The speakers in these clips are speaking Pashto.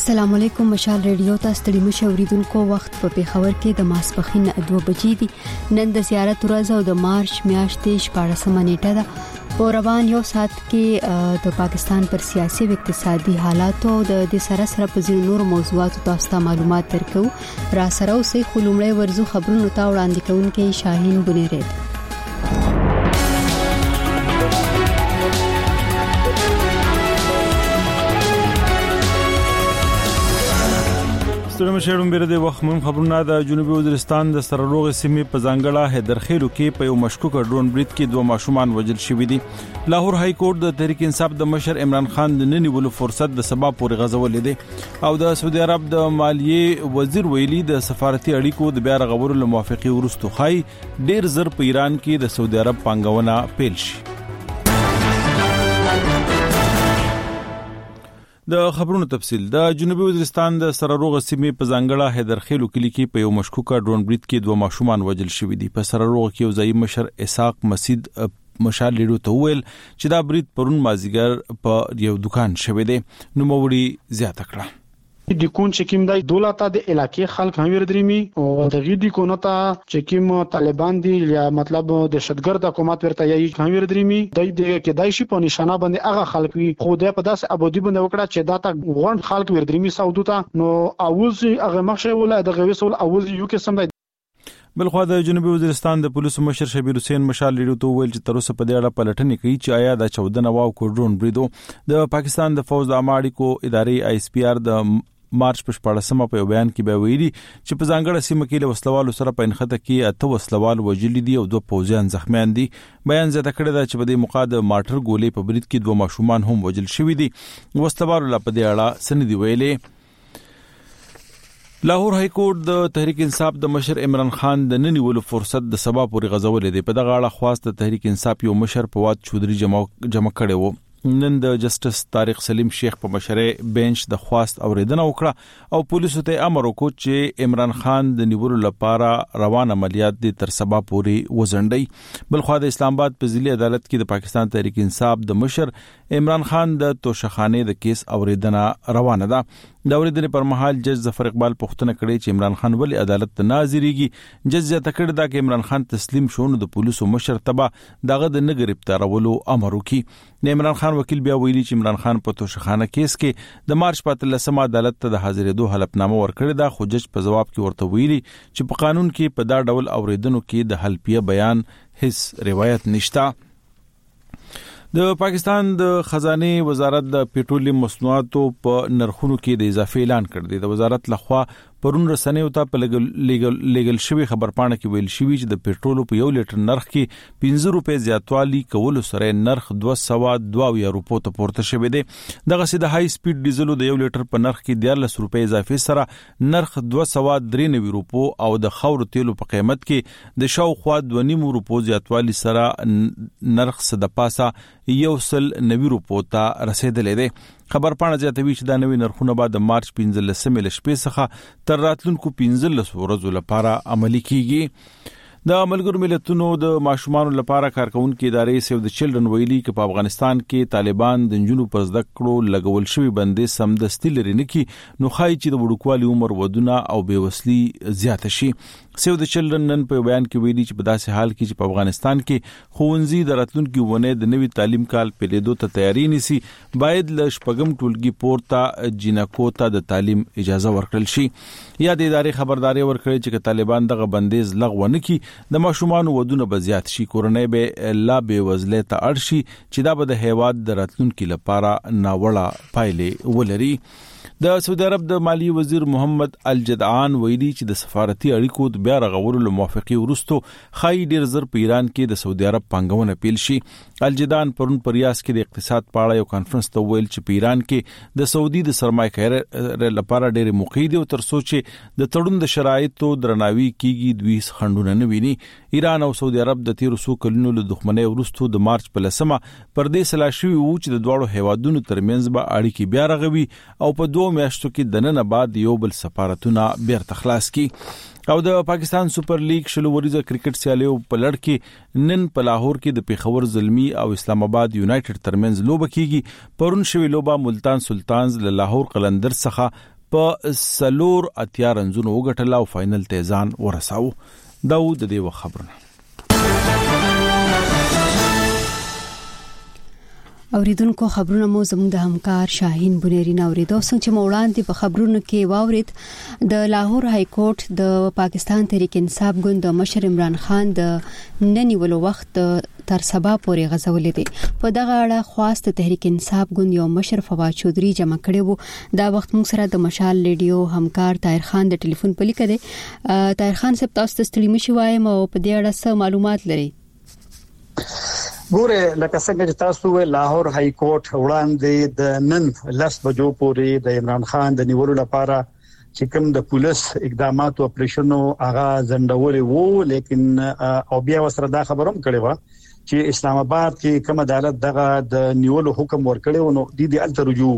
السلام علیکم. مشال ریډیو ته ستړي مشوریدونکو وخت په پیښور کې د ماسپخین 2 بجې دي. نن د زیارت ورځ او د مارچ میاشتې 14 نیټه ده. په روان یو ساعت کې د پاکستان پر سیاسي او اقتصادي حالات او د سره په ځینو نور موضوعاتو تاسو ته معلومات درکو. را سره اوسې خلومړی ورزو خبرونو ته وړاندې کوونکې شاهین بنيرید. ستړي مشرون بیره د وخت مهم خبرونه د جنوبي وزیرستان د سرروغ سیمې په ځانګړه حیدرخیلو کې په یو مشکوک ډرون برید کې 2 ماشومان وژل شوي دي. لاهور های کورټ د تحریک انصاف د مشر عمران خان د ننیولو فرصت د سبا پورې غځولې دي او د سعودي عرب د مالیې وزیر ویلي د سفارتي اړیکو د بیا رغولو لموافقه ورستو خای ډیر زر په ایران کې د سعودي عرب پانګونه پیل شي. د خبرونو تفصیل. د جنوبي وزیرستان د سرروغ سیمې په ځانګړه حیدرخیلو کلی کې په یو مشکوک ډرون برید کې 2 ماشومان وژل شوي دي. په سرروغ کې یو ځای مشر اسحاق مسعود مشال لیدو ته ویل چې دا برید پرون مازیګر په یو دکان شوی دی. نو موري زیاته کړه د کون چکیم دای دولت د علاقې خلک هم وردريمي او د غیدی کونتا چکیم طالبان دي یا مطلب د شتګرد حکومت ورته یې هم وردريمي د کې دای شي په نشانه باندې هغه خلک وي خو د په داس ابودي باندې وکړه چې دا تا غون خلک وردريمي سعودو ته نو اوز هغه مخشه ولا د غويسول اوز یو کې سم دی. بلخو د جنوبي وزیرستان د پولیسو مشر شبیر حسین مشال لیدو ته ویل چې تر اوسه په دې اړه پلټنې کوي چې آیا د 14 نواو کو ډرون بریدو د پاکستان د فوج د اماړي کو ادارې ISPR د مارچ په 14مه په بیان کې به ویلي چې په ځانګړه سیمه کې له وسلوالو سره په انخته کې 8 وسلوال وژل دي او 2 پوځیان زخمیان دي. بیان زیاته کړی دا چې په دې موقع د ماټر ګولې په برید کې 2 ماشومان هم وژل شوي دي. وسلوالو لا په دې اړه سندې ویلې. لاهور های کورټ د تحریک انصاف د مشر عمران خان د ننیولو فرصت د سبا پورې غځولې دی. په دغه اړه خواست د تحریک انصاف یو مشر فواد چودري جمع کړي وو. نن د جسټس طارق سلیم شیخ په مشرۍ بنچ د خواست اوریدنه وکړه او پولیسو ته امر وکړ چې عمران خان د نیولو لپاره روان عملیات د تر سبا پورې وزنډي. بلخو د اسلام آباد په ضلعي عدالت کې د پاکستان تحریک انصاف د مشر عمران خان د توشخانه د کیس اوریدنه روانه ده. د اوریدنې پر مهال جج ظفر اقبال پوښتنه کړې چې عمران خان ولې عدالت ته ناظریږي. جج زیاته کړې دا چې عمران خان تسلیم شونه د پولیسو مشر تبع دغه د نه گرفتارولو امر وکړي. عمران خان وکیل بیا ویلي چې عمران خان په توشخانه کیس کې د مارچ 15 عدالت ته د حاضرېدو حلفنامه ورکړې ده خو جج په جواب کې ورته ویلي چې په قانون کې په دا ډول اوریدنو کې د حلفیه بیان هیڅ روایت نشته. د پاکستان د خزانه وزارت د پېټرولیم مصنوعاتو په نرخونو کې د اضافه اعلان کړ دی. د وزارت لخوا پرون رسنیو ته په لیګل شوی خبرپاڼه کې ویل شوی چې د پېټرولو په 1 لیټر نرخ کې 15 روپے زیاتوالی کولو سره نرخ 222 روپو ته پورته شوی دی. دغه سي د های سپیډ ډیزلو د 1 لیټر په نرخ کې 14 روپے اضافه سره نرخ 293 روپو او د خاور تیلو په قیمت کې د شاوخوا 2.5 روپو زیاتوالی سره نرخ صد پاسه 190 روپو ته رسیدلې دی. خبرپاڼه زیاتوي چې دا نوې نرخونه بعد د مارچ 15 لشپې څخه تر راتلونکو 15 ورځو لپاره عملي کیږي. د ملګرو ملتونو د ماشومانو لپاره کارکونکو ادارې سیو د چلډرن ویلي چې په افغانستان کې طالبان د جنونو پر زده کړو لګول شوی بندیز سمدستي لري نه کی نو خای چې د وړوکوالي عمر ودونه او بیوسلی زیات شي. سیو د چلډرن نن په بیان کې ویلي چې په داسې حال کې چې په افغانستان کې خوندزي د راتلونکو ونه د نوي تعلیم کال په لیدو ته تیاری نيسي باید ل شپږم ټولګي پورته جنکو ته د تعلیم اجازه ورکړل شي. یا د ادارې خبرداري ورکړي چې طالبان دغه بندیز لغوه نه کی د ماشومان ودونه به زیات شي کورنۍ به لا به وزله ته اړ شي چې دا به د هیواد د راتلونکو لپاره ناوړه پایلې ولري. د سعودي عرب د مالی وزیر محمد الجدعان ویلي چې د سفارتي اړیکو د بیا رغولو موافقه ورستو خای ډیر زر په ایران کې د سعودي عرب پنګونه پیل شي. الجدعان پرون په ریاض کې د اقتصاد په اړه یو کانفرنس ته ویل چې په ایران کې د سعودي د سرمایه‌کارۍ لپاره ډېر موقع دي او تر سوچ د تړون د شرایطو درناوي کیږي دوی خندونه نه ویني. ایران او سعودي عرب د 1300 کلونو له دښمنۍ ورستو د مارچ په 10مه پر دې سلا شوی وو چې د دوړو هیوادونو ترمنځ به اړیکې بیا رغوي او په 2 میاشتو کې د نن بعد یو بل سفارتونه بیرته خلاص کی. او د پاکستان سپر لیگ شلو وریزه کرکټ سیالیو په لړ کې نن په لاهور کې د پیښور زلمی او اسلام آباد یونایټډ ترمنځ لوبه کیږي. پرون شوی لوبه ملتان سلطانز له لاهور قلندر څخه په سلور اتیا رنزونو وګټل او فائنل ته ځان ورساو. دا د دې خبرونه. اوریدونکو خبرونه مو زموږ د همکار شاهین بنيرین اوریدو څنګه چې وړاندې په خبرونو کې واورید د لاهور های کورټ د پاکستان تحریک انصاف ګوند د مشر عمران خان د ننیولو وخت تر سبا پورې غځولې دي. په دغه اړه خواست تحریک انصاف ګوند یو مشر فواد چودري جمع کړي وو. دا وخت موږ سره د مشال ریډیو همکار طاهر خان د ټلیفون په لیکه دي. طاهر خان صاحب تاسو ته ستړي مشي وایم او په دې اړه څه معلومات لري؟ ګوره لکه څنګه چې تاسو لاهور های کورټ وړاندې د نن 10 بجو پورې د عمران خان د نیولو لپاره چې کوم د پولیس اقدامات او اپریشنو هغه ځندولې وو، لیکن او بیا وسره دا خبروم کړي و چې اسلام آباد کې کوم عدالت دغه د نیولو حکم ورکړي نو د دې الته رجوع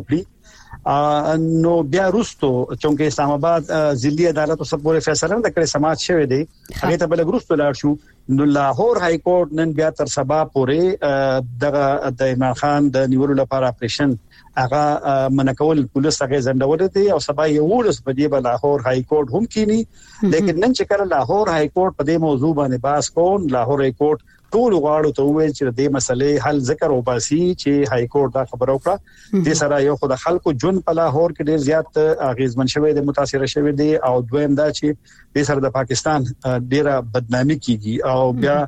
کړي. نو بیا وروسته چې اسلام آباد ضلعي عدالت اوس پورې فیصله نه کړې سماعت شوه دی هغه ته بل وروسته لاړ شو. نو لاهور های کورټ نن بیا تر سبا پورې دغه د عمران خان د نیولو لپاره اپریشن هغه منکول پولیس هغه ځندول دي او سبا یو ورځ په دې په لاهور های کورټ هم کینی. لیکن نن چې کله لاهور های کورټ په دې موضوع باندې بحث کوي لاهور های کورټ ټول غواړو ته وایي چې د مسلې حل ذکر او باسي چې های کورټ دا خبر وکړه. د سره یو خدای خلکو جون په لاهور کې ډیر زیات اغیزمن شوی دی، متاثر شوی دی او دویم دا چې د سره د پاکستان ډیره بدنامي کیږي او بیا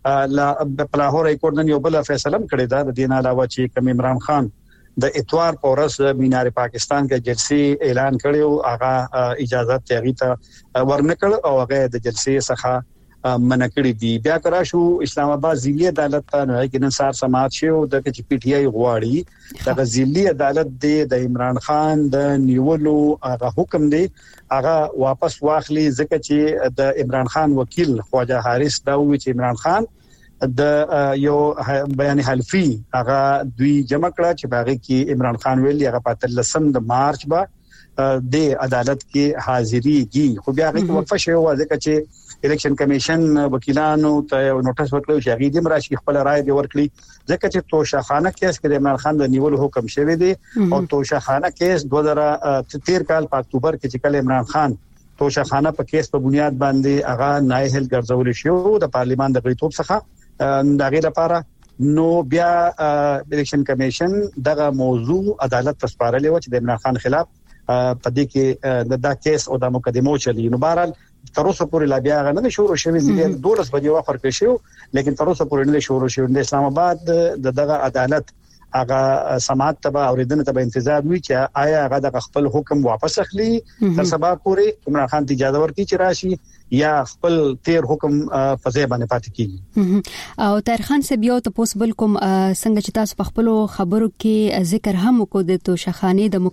په لاهور های کورټ نن یو بل فیصله کړی دا د دین علاوه چې کوم عمران خان د اتوار په ورځ مینار پاکستان کې جلسې اعلان کړو هغه اجازه تیغی ته ورنکړ او هغه د جلسې څخه منکړی دی. بیا کرا شو اسلام آباد ضلعي عدالت ته نه کې نن سار سماعت شو د چې پی ټی آی غواړي د ضلعي عدالت د عمران خان د نیولو هغه حکم دی هغه واپس واخلي ځکه چې د عمران خان وکیل خواجه حارث دا وی چې عمران خان د یو بیان حلفي هغه دوی جمع کړه چې باغې کې عمران خان ویلي هغه په 13 د مارچ د عدالت کې حاضرېږي. خو بیا هغه وقفه شوی و ځکه چې الیکشن کمیشن وکیلانو ته نوټس ورکړو چې هغه دې مراشي خپل رائے دی ورکړي ځکه چې توشخانه کیس کې عمران خان د نیولو حکم شوی دی او توشخانه کیس 2013 کال په اکتوبر کې چې کله عمران خان توشخانه په کیس په بنیاد باندې هغه نایحل ګرځول شو د پارلیمان د غړیتوب څخه دغه لپاره نو بیا الیکشن کمیشن دغه موضوع عدالت ته سپارلې و چې د عمران خان خلاف په دې کې دا کیس او د مقدمو چلی. نو بهرحال تر اوسه پورې لا بیا غنه شروع شوی دی 12 بجې وخت کې شو لیکن تر اوسه پورې نه شروع شوی. د اسلام آباد دغه عدالت هغه سماعت ته اوریدنه ته انتظار وی چې آیا هغه د خپل حکم واپس اخلي تر سبا پورې عمران خان ته اجازه ورکړي چې راشي یا خپل تیر حکم په ځای باندې پاتې کیږي. او طاهر خان صاحب یو ته پوسبل کوم څنګه چې تاسو په خپل خبرو کې ذکر هم وکړو د توشخانه د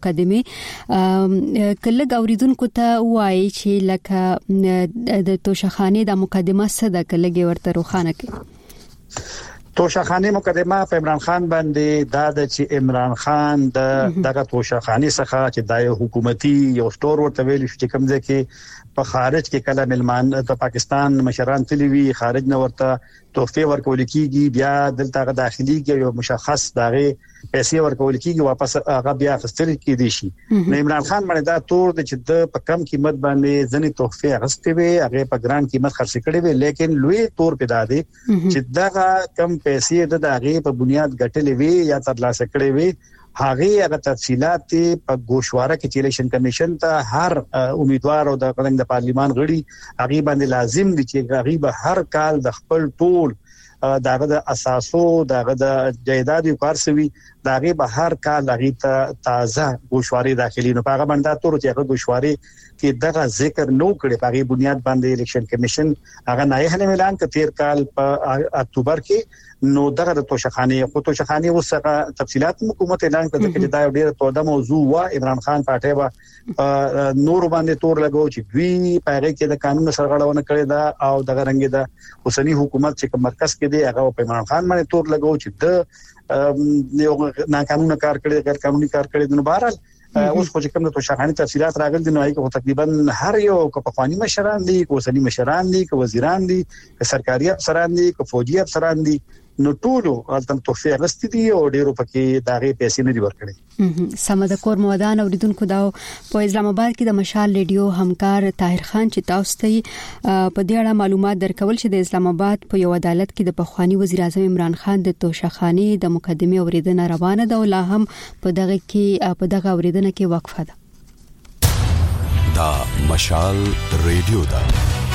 مقدمه کله اوریدونکو ته وایي چې لکه د توشخانه د مقدمه څه د کله ورته روخانه کې توشخانه مقدمه په عمران خان باندې دا د چې عمران خان دغه توشخانه څخه چې د حکومتي یو سٹور ورته ویل شو چې کوم ځکه په خارج کې کله ملمان ته پاکستان مشران تلوي خارج نه ورته تحفه ورکول کیږي بیا دلته داخلي کې یو مشخص دغه پیسې ورکول کیږي واپس هغه بیا خستل کیږي شي. نو عمران خان باندې دا تور د چې د په کم قیمت باندې ځنې تحفه غستې وي هغه په ګران قیمت خرڅ کړي وي لیکن لوی تور پیدا دي چې دغه کم پیسې د هغه په بنیاد ګټلې وي یا ترلاسه کړي وي هغه تفصيلات په گوشواره کې الیکشن کمیشن ته هر امیدوار او د پارلیمان غړي هغه باندې لازم دي چې هغه به هر کال د خپل ټول داغه د اساسو داغه د جایداد کارسوي داغه به هر کال هغه ته تازه گوشواري داخلي نو هغه باندې تور چې هغه گوشواري کې دغه ذکر نو کړي په بنیاد باندې الیکشن کمیشن هغه نه اعلان کړ تیر کال په اکتوبر کې نو دغه د توشخانه وسه تفصيلات حکومت اعلان کړ چې دا ډیره توده موضوع و عمران خان پاټه و نور باندې تور لګو چې دوی پاره کې د قانون سرغړونه کړې ده او دغه رنګ د اوسنی حکومت چې مرکز کې دی هغه په عمران خان باندې تور لګو چې د یو ناقانونه کار کړی غیر قانوني کار کړی نو بهرحال اوس خو چې کوم د توشخانه تفصيلات راغلي نو هغه تقریبا هر یو کپخوانی مشران دي کوسنی مشران دي کو وزیران دي سرکاري افسران دي کو فوجي افسران دي نو ټولو التم توفیق رستدي او ډیرو پکې داغه پیسې نه دی ورکړي. سمد کور مودان اوریدونکو دا په اسلام آباد کې د مشال ریډیو همکار طاهر خان چې تاسو ته په دې اړه معلومات درکول چې د اسلام آباد په یو عدالت کې د پخوانی وزیر اعظم عمران خان د توشخاني د مقدمه اوریدنه روانه ده او لا هم په دغه اوریدنه کې وقفه ده. دا مشال ریډیو ده.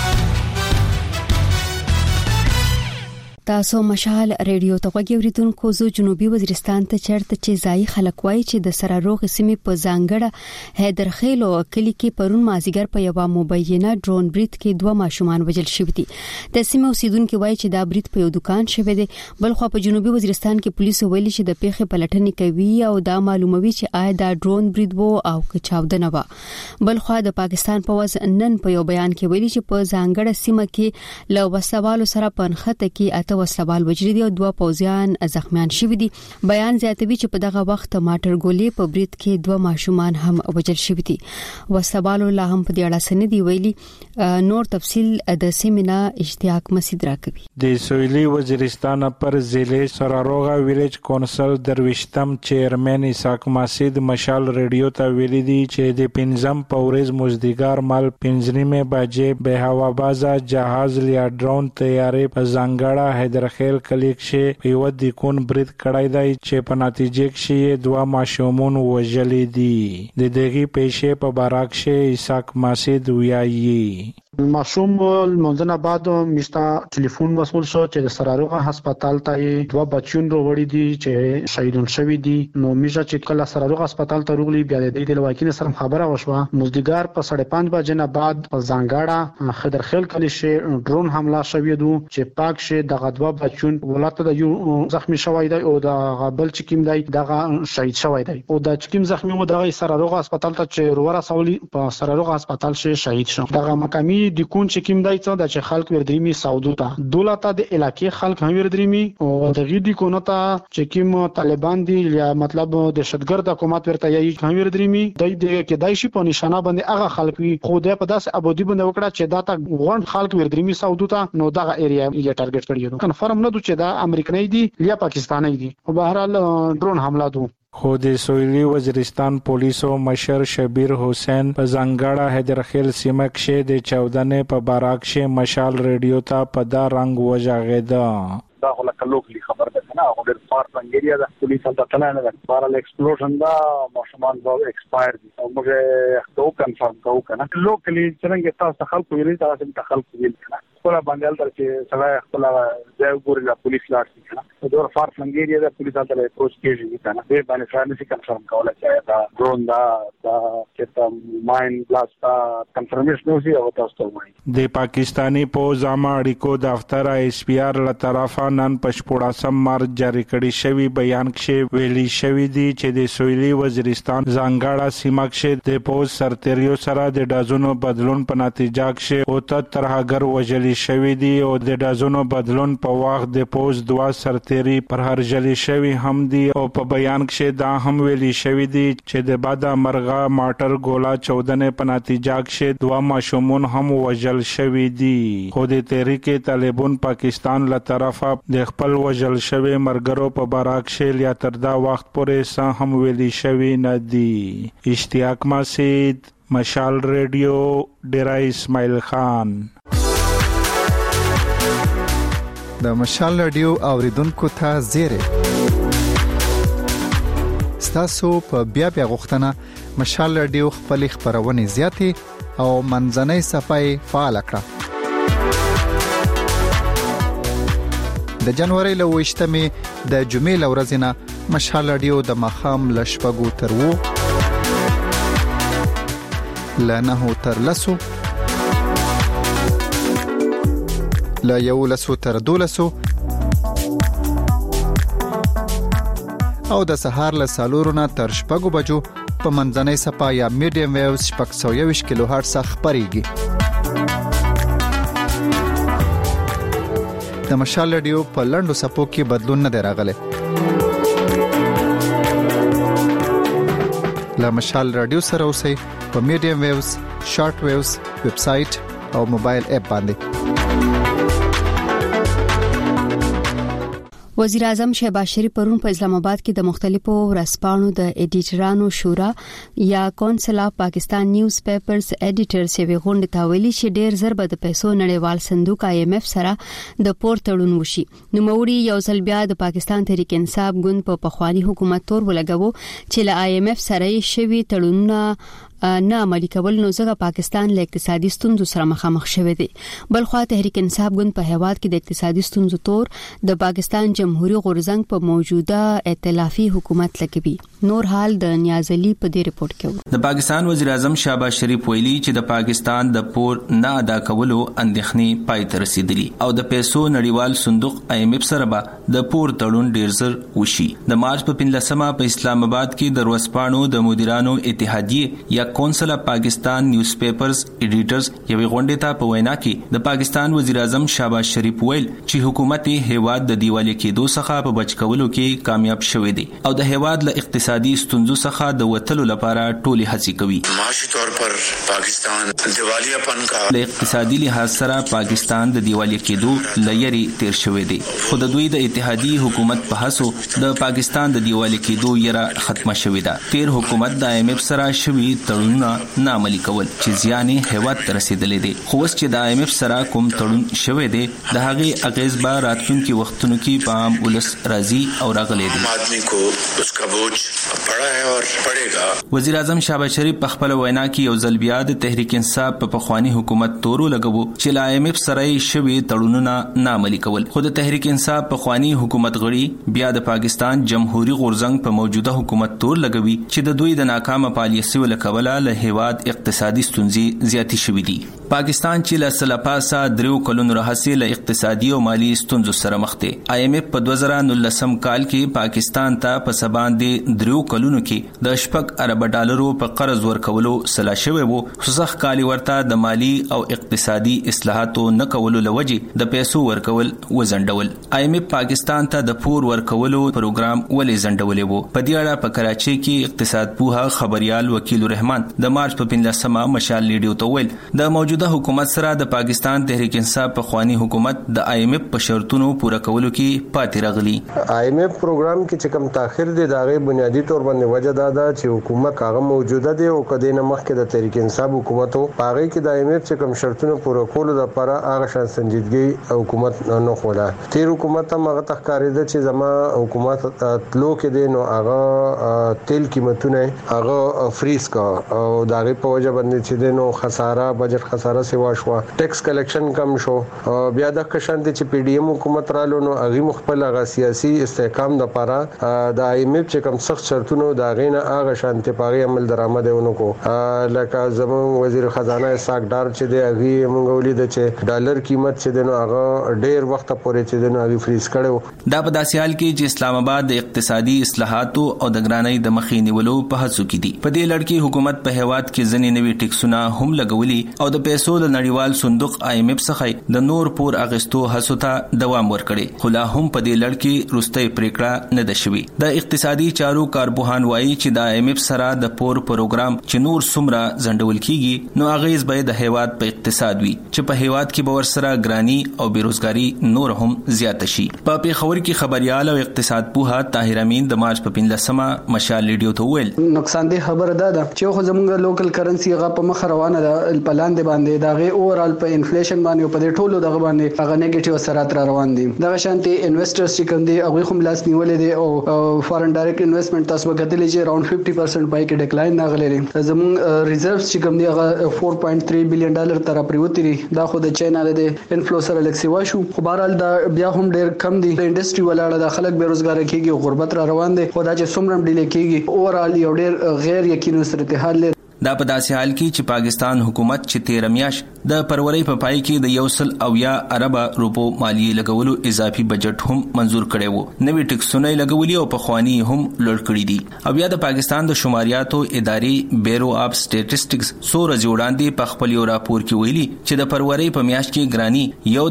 تاسو مشال ریډیو ته وګورئ اوریدونکو زو جنوبي وزیرستان ته چرته چې ځای خلک وایي چې د سراروغ سیمې په ځانګړه حیدرخیل او کلی کې پرون مازیګر په یو مبینه ډرون بریټ کې 2 ماشومان وژل شوي دي. د سیمې اوسیدونکو وایي چې دا بریټ په یو دکان شوی دی. بل خو په جنوبي وزیرستان کې پولیسو ویلي چې د پیښې پلټنې کوي او دا معلوموي چې آیا دا ډرون بریټ وو او که چاودنه و. بل خو د پاکستان پوز نن په یو بیان کې ویلي چې په ځانګړه سیمه کې له وسوالو سره پنخته کې وسوال وجری دي او 2 پوځیان زخمیان شوي دي. بیان زیاتوي چې په دغه وخت ټماټر ګولې په بریټ کې 2 ماشومان هم وجل شوي دي. وسوالو لا هم په دې اړه سند دی ویلي. نور تفصيل د سیمنا اشتیاق مسعود راکوي. د سویلي وزیرستان پر ضلع سراروغا ویلیج کونسل درويشتم چیرمن اسحاق مسعود مشال ریډیو ته ویلي دي چې د پنځم پورز مزدګار مال 5 بجې به هوا بازا جهاز لیا ډرون تیارې په ځانګړه حیدرخیل کلیک شي یو د کون برید کړای دی چې په نتیجه کې 2 ماشومان وژلې دي. د دغه پیښې په باراک شي اسحاق مسعود ویایي ماشوم منځنه بعد مشتا ټلیفون مسول شو چې د سراروغه هسپتال ته 2 بچون وروړي دي چې شهیدون شوي دي. نو میشه چې کله سراروغه هسپتال ته روغلي بیا د دې لواکینه سره خبره وشوه. مزدګار په 5:30 بجې نه بعد په ځانګړه حیدرخیل کلی شي ډرون حمله شوی دی چې پاک شي دغه 2 بچون ولته د یو زخمی شوی دی او د غبل چکیم دی دغه شهید شوی دی او د چکیم زخمی مو دغه سراروغه هسپتال ته چې ورا سولي په سراروغه هسپتال شي شهید شو. دغه مقامی د کون چې کیم دای څه د خلک وردريمي سعودو ته دولته د علاقې خلک هم وردريمي او د غیدي کونه ته چې کیم طالبان دي یا مطلب د شتګرد حکومت ورته یې هم وردريمي د کې دای شي په نشانه باندې هغه خلک وي خو د په داس ابودي باندې وکړه چې دا ته غون خلک وردريمي سعودو ته نو دغه ایریا یې ټارګټ کړی. کنفرم نه دو چې دا امریکایي دي یا پاکستاني دي او بهر حال ډرون حمله دو. خو د سویلي وزیرستان پولیسو مشر شبیر حسین په ځانګړه حیدرخیل سیمه کې د 14 په باراک کې مشال ریډیو ته په دا رنگ وژغېده. دا خو لکه لوکلی خبر ده نه او د فار څنګه ده پولیس ته تلانه ده بارل ایکسپلوژن دا ماشومان دا ایکسپایر دي او موږ ته کنفرم کوو کنه لوکلی څنګه تاسو خلکو ویلي تاسو ته خلکو ویل کنه خپل باندې تر چې سړی خپل ځای ګوري د پولیس لاړ شي کنه دا فار څنګه ده پولیس ته اپروچ کیږي کنه به باندې فرانسي کنفرم کولای شي دا ډرون دا چې ماین بلاست کنفرمیشن نو سي او تاسو وایي. د پاکستانی پوز عامه اړیکو دفتر ایس پی آر له طرفه نن پښپوړاسم مارچ جاری کړی شوی بیان کې ویلي شوی دی چې د سویلي وزیرستان ځانګړه سیمه کې د پوز سرتریو سره د ډازونو بدلون په نتیجه کې او تر هغه وژلي شوی دی او د ډازونو بدلون په وخت د پوز 2 سرتری پر هرجلي شوی هم دی او په بیان کې دا هم ویلي شوی دی چې د بعد مرغه ماټر ګولا 14 په نتیجه کې 2 ماشومان هم وژل شوی دی. خو د تحریک طالبان پاکستان له طرفه د خپل وژل شوی مرګرو په باراک شیل یا تر دا وخت پورې سه هم ویلي شوی نه دی. اشتیاق مسعود مشال ریډیو ډیرا اسماعیل خان. د مشال ریډیو اوریدونکو ته زیره ستاسو په بیا غوښتنه مشال ریډیو خپل خبرونه زیاتې او منځنۍ صفای فعال کړه. د جنوري له 28مې د جمعې لورځ نه مشال ریډیو د مخام لشپګو تر وو لنه تر لسو لا یو لسو تر دولسو او د سهار له سالورونه تر شپږو بجو په منځنۍ صفا یا میډیم ویوز 620 کیلو هرتز خبريږي. د مشال ریډیو په لندو صفو کې بدلون نه راغلی. له مشال ریډیو سره اوسئ په میډیم ویوز، شارټ ویوز، ویب سټ او موبایل اپ باندې. وزیر اعظم شهباز شریف پرون په اسلام آباد کې د مختلفو ورځپاڼو د ایډیټرانو شورا یا کونسل اف پاکستان نیوز پیپرز ایډیټرز یې غونډه تاویلی چې ډیر ضرب د پیسو نړیوال صندوق IMF سره د پور تړون وشي. نو موري یو ځل بیا د پاکستان تحریک انصاف ګوند په پخوانی حکومت تور ولګاوه چې له IMF سره شوی تړونونه نه عملي کول نو ځکه پاکستان له اقتصادي ستونزو سره مخامخ شوی دی. بلخو تحریک انصاف ګوند په هیواد کې د اقتصادي ستونزو تور د پاکستان جمهوریت غورځنګ په موجوده ائتلافي حکومت لګوي. نور حال د نیاز علي په دې ریپورت کې. د پاکستان وزیر اعظم شهباز شریف ویلي چې د پاکستان د پور نه ادا کولو اندېښنې پای ته رسیدلي او د پیسو نړیوال صندوق IMF سره به د پور تړون ډیر زر وشي. د مارچ په 15مه په اسلام آباد کې د ورځپاڼو د مدیرانو اتحادیه یا کونسل اف پاکستان نیوز پیپرز ایډیټرز یوې غونډې ته په وینا کې د پاکستان وزیر اعظم شهباز شریف ویل چې حکومت هیواد د دیوالي کېدو څخه په بچ کولو کې کامیاب شوی دی او د هیواد له اقتصادي ستونزو څخه د وټلو لپاره ټولې هڅې کوي. معاشي طور پر پاکستان دیوالیاپن کا له اقتصادي لحاظ سره پاکستان د دیوالي کېدو لری تیر شوی دی. خو د دوی د اتحادی حکومت په هڅو د پاکستان د دیوالي کېدو یره ختمه شوې ده. تیر حکومت د IMF سره شوی تړونونه نه عملي کول چې زیان هیواد ته رسیدلې دي. خو اوس چې د IMF سره کوم تړون شوی دی د هغې اغیز به راتلونکي وختونو کې په عام ولس راځي او راغلی دی. آدمی کو اس کا بوجھ پڑا ہے اور پڑے گا. وزیر اعظم شهباز شریف په خپل وینا کې یو ځل بیا د تحریک انصاف په پخوانی حکومت تورو لګوو چې له IMF سره شوی تړونونه نه عملي کول. خو د تحریک انصاف پخوانی حکومت غړي بیا د پاکستان جمهوریت غورځنګ په موجوده حکومت تور لګوي چې د دوی د ناکامه پالیسي ولکوله له هیواد اقتصادي ستونزې زیاتې شوې دي. پاکستان چې له سلپاسا 3 کلونو راهیسې له اقتصادي او مالی ستونزو سره مخ دی. IMF په 2019 کال کې پاکستان ته په سباندې 3 کلونو کې د $6 ارب په قرض ورکولو سلا شوی وو. خصوص کال ورته د مالی او اقتصادي اصلاحاتو نه کولو لوجې د پیسو ورکول وزندول. IMF پاکستان ته د پور ورکولو پروګرام ولې زندولې وو. په دې اړه په کراچي کې اقتصاد پوها خبريال وکیل رحمان د مارچ په 15مه مشال لیډیو ته ویل د موجوده حکومت سره د پاکستان تحریک انصاف په خوانی حکومت د IMF په شرطونو پوره کولو کې پاتې راغلی. IMF پروګرام کې چې کوم تاخير دی دا غي بنیادی تور باندې وجه دا چې حکومت هغه موجوده دی او کدی نه مخکې د تحریک انصاف حکومت هغه کې د IMF چې کوم شرطونو پوره کولو لپاره هغه شان سنجیدګي حکومت نه خوله. تیر حکومت هم هغه تخکارېده چې زما حکومت تلو کې دی نو هغه تیل قیمتونه هغه فریز کا او دا غي په وجه باندې چې نو خساره بجټ خساره سیوا شو ټیکس کلیکشن کم شو. بیا د کشانت چې PDM حکومت رالو نو هغه مخبل هغه سیاسي استحکام د لپاره د IMF چې کوم سخت شرطونو دا غینه هغه شانتي پاغي عمل درآمدونه کو لکه زمون وزیر خزانه اسحاق ډار چې دی هغه مونږ ولید چې ډالر قیمت چې دی نو هغه ډیر وخت پورې چې دی نو هغه فریز کړو. دا په داسې حال کې چې اسلام آباد د اقتصادي اصلاحاتو او د ګرانۍ د مخې نیولو په هڅو کې دي. په دې لړ کې حکومت په هیواد کې ځنې نوي ټیکسونه هم لګولي او د پیسو د نړیوال صندوق IMF څخه د نور پور اغستو هڅو ته دوام ورکړي. خو لا هم په دې لړ کې وروستۍ پریکړه نه ده شوې. د اقتصادي چارو کارپوهان وایي چې د IMF سره د پور پروګرام چې نور څومره ځنډول کیږي نو اغیز به د هیواد په اقتصاد وي چې په هیواد کې به ورسره ګرانی او بیروزګاری نور هم زیات شي. په پیښور کې خبريال او اقتصاد پوها طاهر امین د مارچ په 15مه مشال لیډیو ته ویل نقصان دي خبره ده چې خو زموږ لوکل کرنسی هغه په مخ روانه ده په لاندې باندې دا غي اورال په انفلیشن باندې په دې ټولو دغه باندې هغه نیگیټیو اثرات را روان دي. دغه شانتي انویسټرز چې کوم دي هغه هم لاس نیولې دي او فارن ډایرکټ انویسټمنټ تاسو وکړئ چې اراوند 50% پای کې ډیکلاین راغلی دی. زموږ ریزرڤز چې کوم دي هغه $4.3 بلین تر پریوتی دي. دا خو د چاینا د انفلو سره لکسیوا شو. خو بهرحال دا بیا هم ډیر کم دي. د انډستری ولاړه د خلک بیروزګار کیږي غربت را روان دي. خو دا چې څومره ډیلې کیږي اورال یو ډیر غیر یقیني صورتحال لري. دا په داسې حال کې چې پاکستان حکومت چې 13 میاشت د فروری په پای کې د 100 ارب روپو مالیه لګولو اضافي بجټ هم منزور کړي وو. نوې ټیکسونه لګولي او په خواني هم لوړ کړي دي. او بیا د پاکستان د شماریاتو ادارې بیورو اف سټیټسټکس سور جوړاندې په خپل یو راپور کې ویلي چې د فروری په میاشت کې ګرانی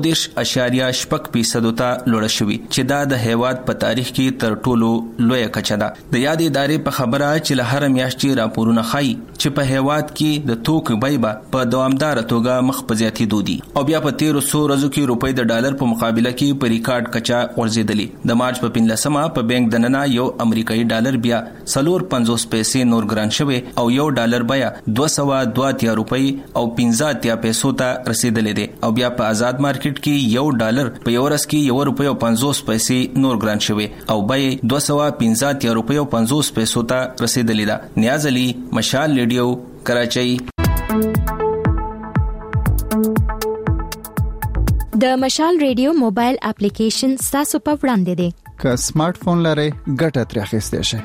1.8% ته لوړ شوې چې دا د هیواد په تاریخ کې تر ټولو لوی کچه ده. د یاد ادارې په خبره چې له هر میاشتې راپورونه خای چې په هیواد کې د توکو بیه په دوامدار توګه مخ په زیاتېدو دي او بیا په 1300 ورځو کې روپۍ د ډالر په مقابله کې په ریکارډ کچا ورزيدلې. د مارچ په 15مه په بانک دننه یو امریکایي ډالر بیا 450 پیسې نور ګران شوی او یو ډالر بیا 202 روپۍ او 15 پیسو ته رسیدلې دي او بیا په آزاد مارکیټ کې یو ډالر په یو ورځ کې 1 روپۍ او 50 پیسې نور ګران شوی او بیا 215 روپۍ او 50 پیسو ته رسیدلې ده. نیاز علي، مشال ریډیو، کراچۍ. د مشال ریډیو موبایل اپلیکیشن تاسو په وړاندې دی. که سمارټ فون لرئ ګټه ترې اخیستئ شئ.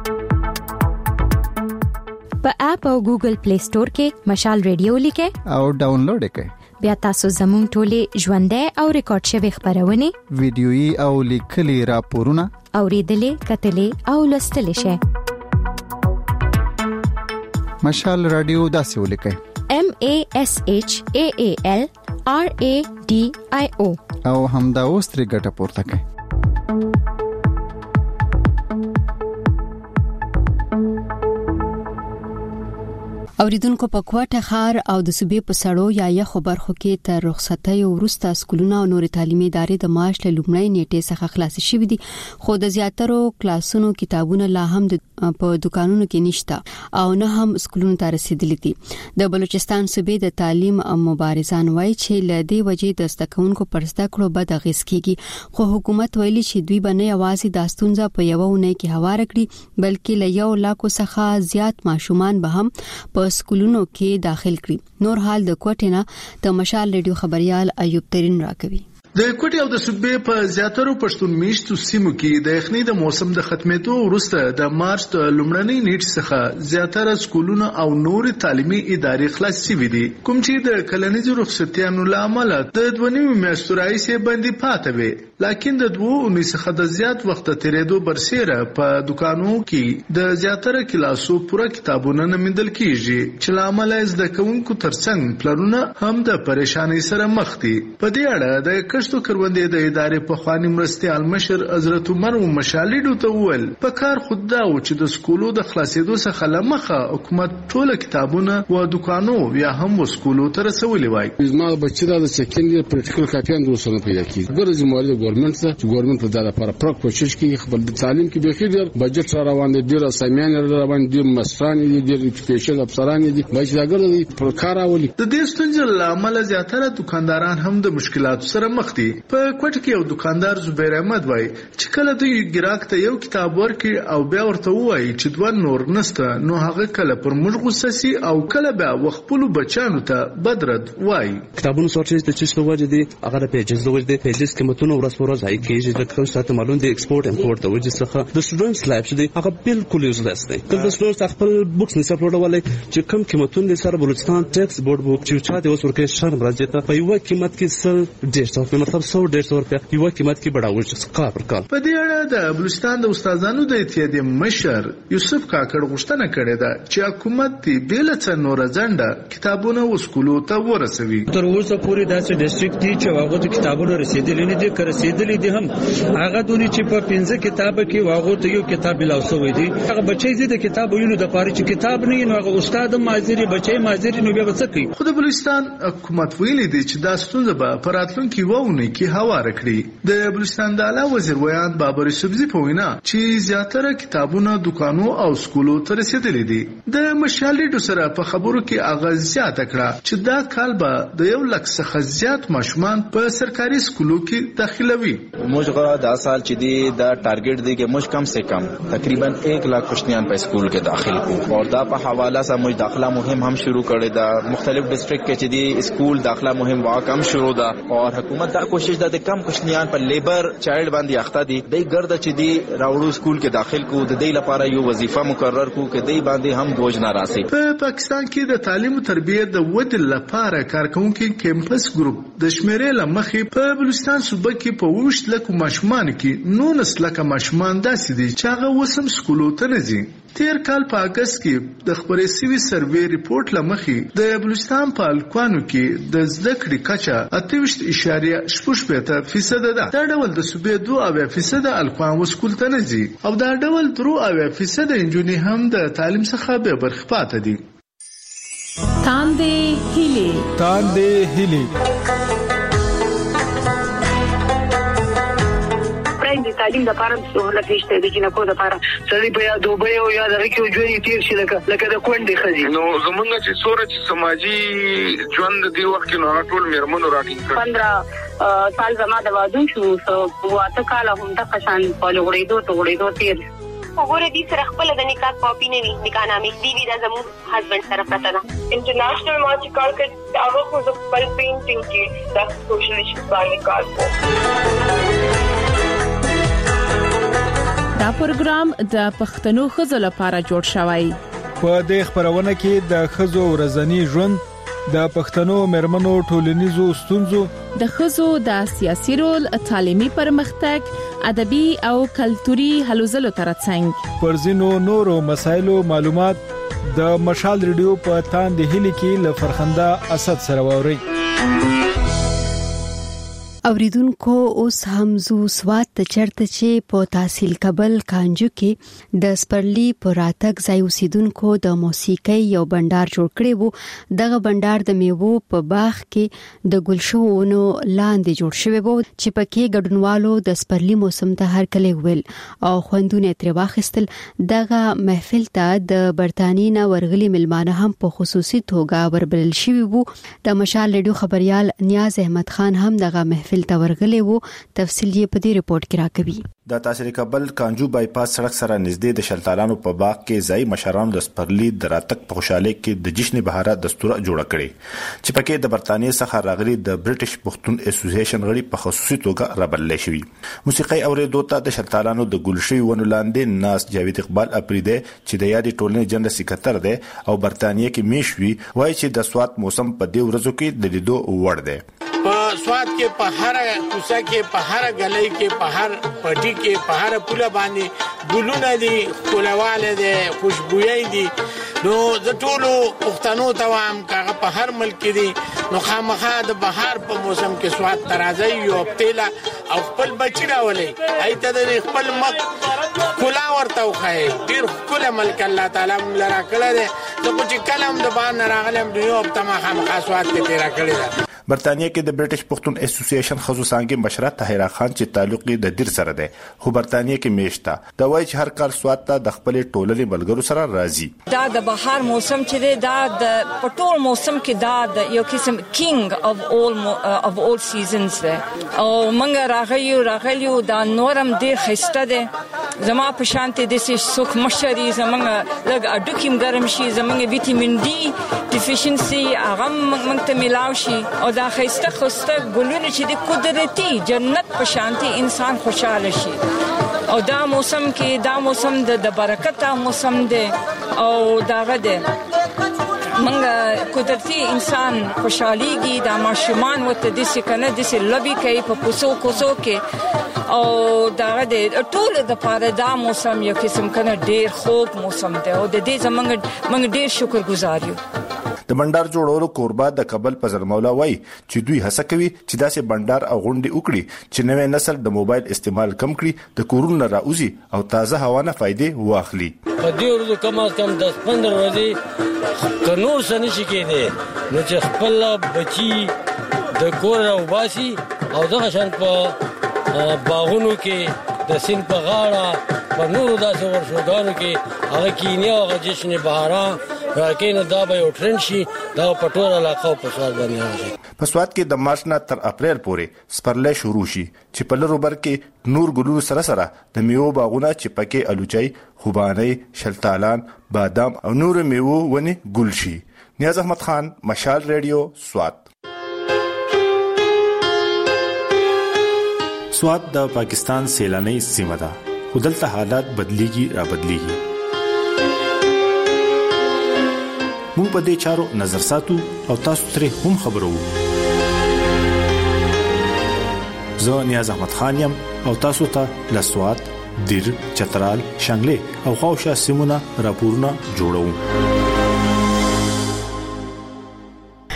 په اپ او ګوګل پلی سٹور کې مشال ریډیو لیکئ او ډاونلوډ کړئ. بیا تاسو زموږ ټولې ژوندۍ او ریکارډ شوی خبرونه، ویډیويي او لیکلي راپورونه اوریدلې، کتلې او لوستلې شئ. مشال رادیو داسې ولیکئ: MASHAAL RADIO او همدا اوس ترې ګټه پورته کړئ. اوریدونکو په کوټه خار او د صوبې په سړو یا یخو برخو کې تر رخصتۍ وروسته سکولونه او نور تعلیمي ادارې د مارچ له لومړۍ نیټې څخه خلاص شوي دي، خو د زیاترو کلاسونو کتابونه لا هم په دکانونو کې نشته او نه هم سکولونو ته رسیدلي دي. د بلوچستان صوبې د تعلیم مبارزان وایي چې له دې وجې د زدهکوونکو پر زده کړو بد اغېز کیږي، خو حکومت ویلي چې دوی به نه یوازې د ستونزه په یو اونۍ کې هواره کړي بلکې له 1 لک څخه زیات ماشومان به هم په سکولونو کې داخل کړي. نور حال د کوټې نه د مشال ریډیو خبريال ایوب ترين راکوي. د کوټي او د صوبې په زیاترو پښتون میشتو سیمو کې د یخنۍ د موسم د ختمېدو وروسته د مارچ د لومړنۍ نیټې څخه زیاتره سکولونه او نور تعلیمي ادارې خلاص شوي دي، کوم چې د کلنیزو رخصتیانو له امله د 2 میاشتو راهیسې بندي پاتې وي. لکن د 2 اونۍ څخه د زیات وخت تیرېدو برسېره په دکانونو کې د زیاتره کلاسو پوره کتابونه نه موندل کیږي، چې له امله زده کوونکو ترڅنګ پلانونه هم د پریشانۍ سره مخ دي. په دې اړه د پښتو کروندې د ادارې په خواني مرستيال مشر حضرت عمر مشالډو ته وویل په کار خود دا و چې د سکولو د خلاصېدو څخه لمخه حکومت ټول کتابونه و دکانو یا هم و سکولو ته رسولي وای. زما بچی دا د سکندري پریکټیکل کاپیان د وسونه پیدا کیږي. ګورځي مالي ګورنمنت چې ګورنمنت د لپاره پروک کوشش کوي خپل تعلیم کې به خیر بجټ روان دي، ډیر سامان روان دي، مستران دي، ډیر ایجوکیشن افسران دي، بچی دا ګورځي پر کار اولي. د دې ستونزې له امله زیاتره دکانداران هم د مشکلاتو سره مخ دي. په کوټ کې یو دکاندار زبیر احمد وای چې کله دوی ګراک ته یو کتاب ورکړي او بیا ورته وایي چې دوه نور نسته، نو هغه کله پر موږ غوسه سي او کله بیا وخپلو بچانو ته بدرد وای. کتابونو سورټیج د چیز وجه دي، هغه پیجز د وجه دي، پیجز قیمتونه ورځ پر ورځ هاي کیږي. د کوم ساته معلوم دي ایکسپورت امپورت د وجه څخه د سټوډنټس لایف دي هغه بالکل یوزلس دي. کله د سټوډنټس خپل بوکس نه سپورټولای چې کوم قیمتونه سره بلوچستان ټیکس بورډ بوک چې چا د وسور کې شرم راځي ته په یو قیمت کې 150 مطلب 100 روپیا یو قیمت کې بڑاول څه پر کال. په دې اړه د بلوچستان د استادانو د اتحادیې مشر یوسف کاکړ غوښتنه کړې ده چې حکومت دې بل څه نور ځنډه کتابونه وسکولو ته ورسوي. تر اوسه پورې داسې ډیسټریکټ دي چې هغه د کتابونو رسیدلې نه دي، که رسیدلې دي هم هغه دونی چې په 15 کتاب کې هغه ته یو کتاب بلاوسوي دي. هغه بچي زی د کتاب ویلو د پاره چې کتاب نه نو هغه استاد ماجری بچي ماجری نو بیا څه کوي. خو د بلوچستان حکومت ویلي دي چې دا ستونزه به په راتلونکي وونه کې هواره کړي. د بلوچستان د اعلی وزیر ویان بابر سبزی په وینا چې زیاتره کتابونه دکانو او سکولو ته رسیدلي دي. د مشالډو سره په خبرو کې اغاز زیات کړه چې دا کال به د 1 لک څخه زیات ماشومان په سرکاري سکولو کې داخلوي. موږ دا سال چې دی دا ټارګټ دی چې موږ کم سے کم تقریبا 1 लाख کوشنیان په سکول کې داخل کو اور دا په حواله سره موږ داخله مهم هم شروع کړی دا. مختلف ډیسټریکټ کې چې دی سکول داخله مهم وا کم شروع ده اور حکومت دا کوشش ده کم کوشنیان په لیبر چایلډ باندې اخته دي د ګرد چې دی راوړو سکول کې داخل کو د دې لپاره یو وظیفه مقرر کو کې دی باندې هم بوج نه راسي. په پاکستان کې د تعلیم او تربیت د ودې لپاره کارکونکو کیمپس ګروپ د شمیرې لمخې په بلوچستان صوبه کې په 20 لک ماشومان کې 19 لک ماشومان داسې دي چې هغه وسم سکولو ته نه ځي. تیر کال په اگست کې د خبرې سوي سروې ریپورت لمخې د بلوچستان په الکوانو کې د زده کړې کچه 28.6% ده. دا ډول د صوبې 2% الکوان وسکول ته نه ځي او دا ډول 3% انجونې هم د تعلیم څخه به برخه پاتې دي. تاندې هلي د تعلیم لپاره سہولت نشته د جنکو لپاره سړي په یا دوبه او یا د کې ژوند تیر شي لکه د کونډې خزي نو زمونږ چې سورج سماجی ژوند دی وخت نو ټول میرمنو راټینګ 15 سال زما د وادو شو واته کال هم د قشان په لوړېدو تیر وګوره دې سره خپل د نکاح کاپی نه وي نکاح نامې دی دا زمو هسبند سره پته ده انټرنیشنل مارچ کار کې هغه خو د خپل پینټینګ کې د سوشل ایشوز باندې کار کوي. دا پروګرام د پښتنو خزو لپاره جوړ شوی. په دې خبرونه کې د خزو ورځنی ژوند، د پښتنو مرمنو ټولنیزو ستونزو، د خزو د سیاسي رول، تعلیمي پرمختګ، ادبي او کلتوري هلو ځلو ترڅنګ پر ځینو نورو مسایلو معلومات د مشال ریډیو په تاندې هلي کې ل فرخنده اسد سره ووري. اوریدونکو اوس هم زو سواد ته چرته چې په تحصیل قبل کانجو کې د سپرلی په راتګ ځای اوسیدونکو د موسیقي یو بندر جوړ کړی وو. دغه بندر د میوو په باغ کې د ګلشوونو لاندې جوړ شوی وو چې پکې ګډونوالو د سپرلی موسم ته هرکلی ویل او خوندونه تر واخیستل. دغه محفل ته د برتانیې ورغلي ملمانه هم په خصوصي توګه وربلل شوی وو. د مشال ریډیو خبريال نیاز احمد خان هم دغه محفل تورغلې وو. تفصیل یې په دې رپورت کې راکوي. د تحصیل قبل کانجو بایپاس سړک سره نږدې د شلتالانو په باغ کې ځای مشرانو د سپرلی د راتګ په خوشاله کې د جشن بهاره دستور جوړ کړي چې پکې د برتانیې څخه راغلي د برټش پښتون اسوسییشن غړي په خصوصي توګه رابلل شوی. موسیقي اوریدو ته د شلتالانو د ګلشي ونو لاندې ناس جاوید اقبال اپریده چې د یادې ټولنې جنرال سکرټر دی او برتانیې کې میشوي وایي چې د سواد موسم په دې ورځو کې د لیدو وړ دی. په سواد کې په هر کوڅه کې په هر گلی کې په هر پټي کې په هر پوله باندې ګلونه دي، خولواله دي، خوشبوئی دي. نو د ټولو پښتنو ته وایم کاغه په هر ملک دي نو خامخا د بهار په موسم کې سواد ترازی یو پتیلا او خپل بچی راولي ایته د خپل مخ کلا ورته وخی ډیر کله ملک الله تعالی لرا کړل دي چې کلم د باندې راغلم دی او تمه خامخا سواد ته تیرا کړی ده. برتانیې کې د برټش پښتون اسوسییشن خزو څنګه مشره طاهره خان چې تعلق د دیر سره ده خو برتانیې کې میشته دا وایي چې هر کار سواد ته د خپل ټولنې ملګرو سره راځي. دا د بهار موسم چې دا د پټول موسم کې دا د یو قسم کینګ اف اول سیزنز ده او منګ راغلیو دا نورم ډیر خسته ده. زما په شانته د سوک مشري زمنګ لګ اډوکیم ګرم شي زمنګ وټامین ډي ډیفیشنسي هغه منګ ته ملاوي شي او دا خسته ګلونه چې د قدرتي جنت په شانتي انسان خوشاله شي او دا موسم د برکت موسم دی او داغه دی منګه قدرتي انسان خوشاليږي دا ماشومان وته د سکنه د لبي کوي په کوڅو کې او داغه دی ټول د پاره دا موسم یو قسم کنه ډیر خوږ موسم دی او د دې زمنګ ډیر شکر گزار یو. د بندر جوړولو کوربه د کابل پزر مولا وای چې دوی هڅه کوي چې داسې بندر او غونډې وکړي چې نوې نسل د موبایل استعمال کم کړي، د کورونو راوځي او تازه هوا نه فائدې واخلي. په دې ورځو کم از کم 10-15 ورځې قانون سن شي کېده نو چې خپل بچي د کور او باسي او دغه شان په باغونو کې د سین په غاړه په نورو داسې ورشوګانو کې هغه کینیا او جشن بهارا راکینه دا به یو ټرند شي دا په ټول علاقه په سواد باندې راځي. په سواد کې د مارچ نه تر اپریل پورې سپرلی شروع شي چې په لرو بر کې نور ګلو سره د میوه باغونه چې پکې الوچای، خوباني، شلتالان، بادام او نور میوه ونی ګل شي. نیاز احمد خان، مشال ریډیو، سواد. سواد د پاکستان سیلاني سیمه ده خو دلته حالات بدلیږي. موږ په دې چارو نظر ساتو او تاسو ترې هم خبرو. زه نیاز احمد خان یم او تاسو ته لسواد، دیر، چترال، شنگله او خواوشا سیمونه راپورونه جوړوم.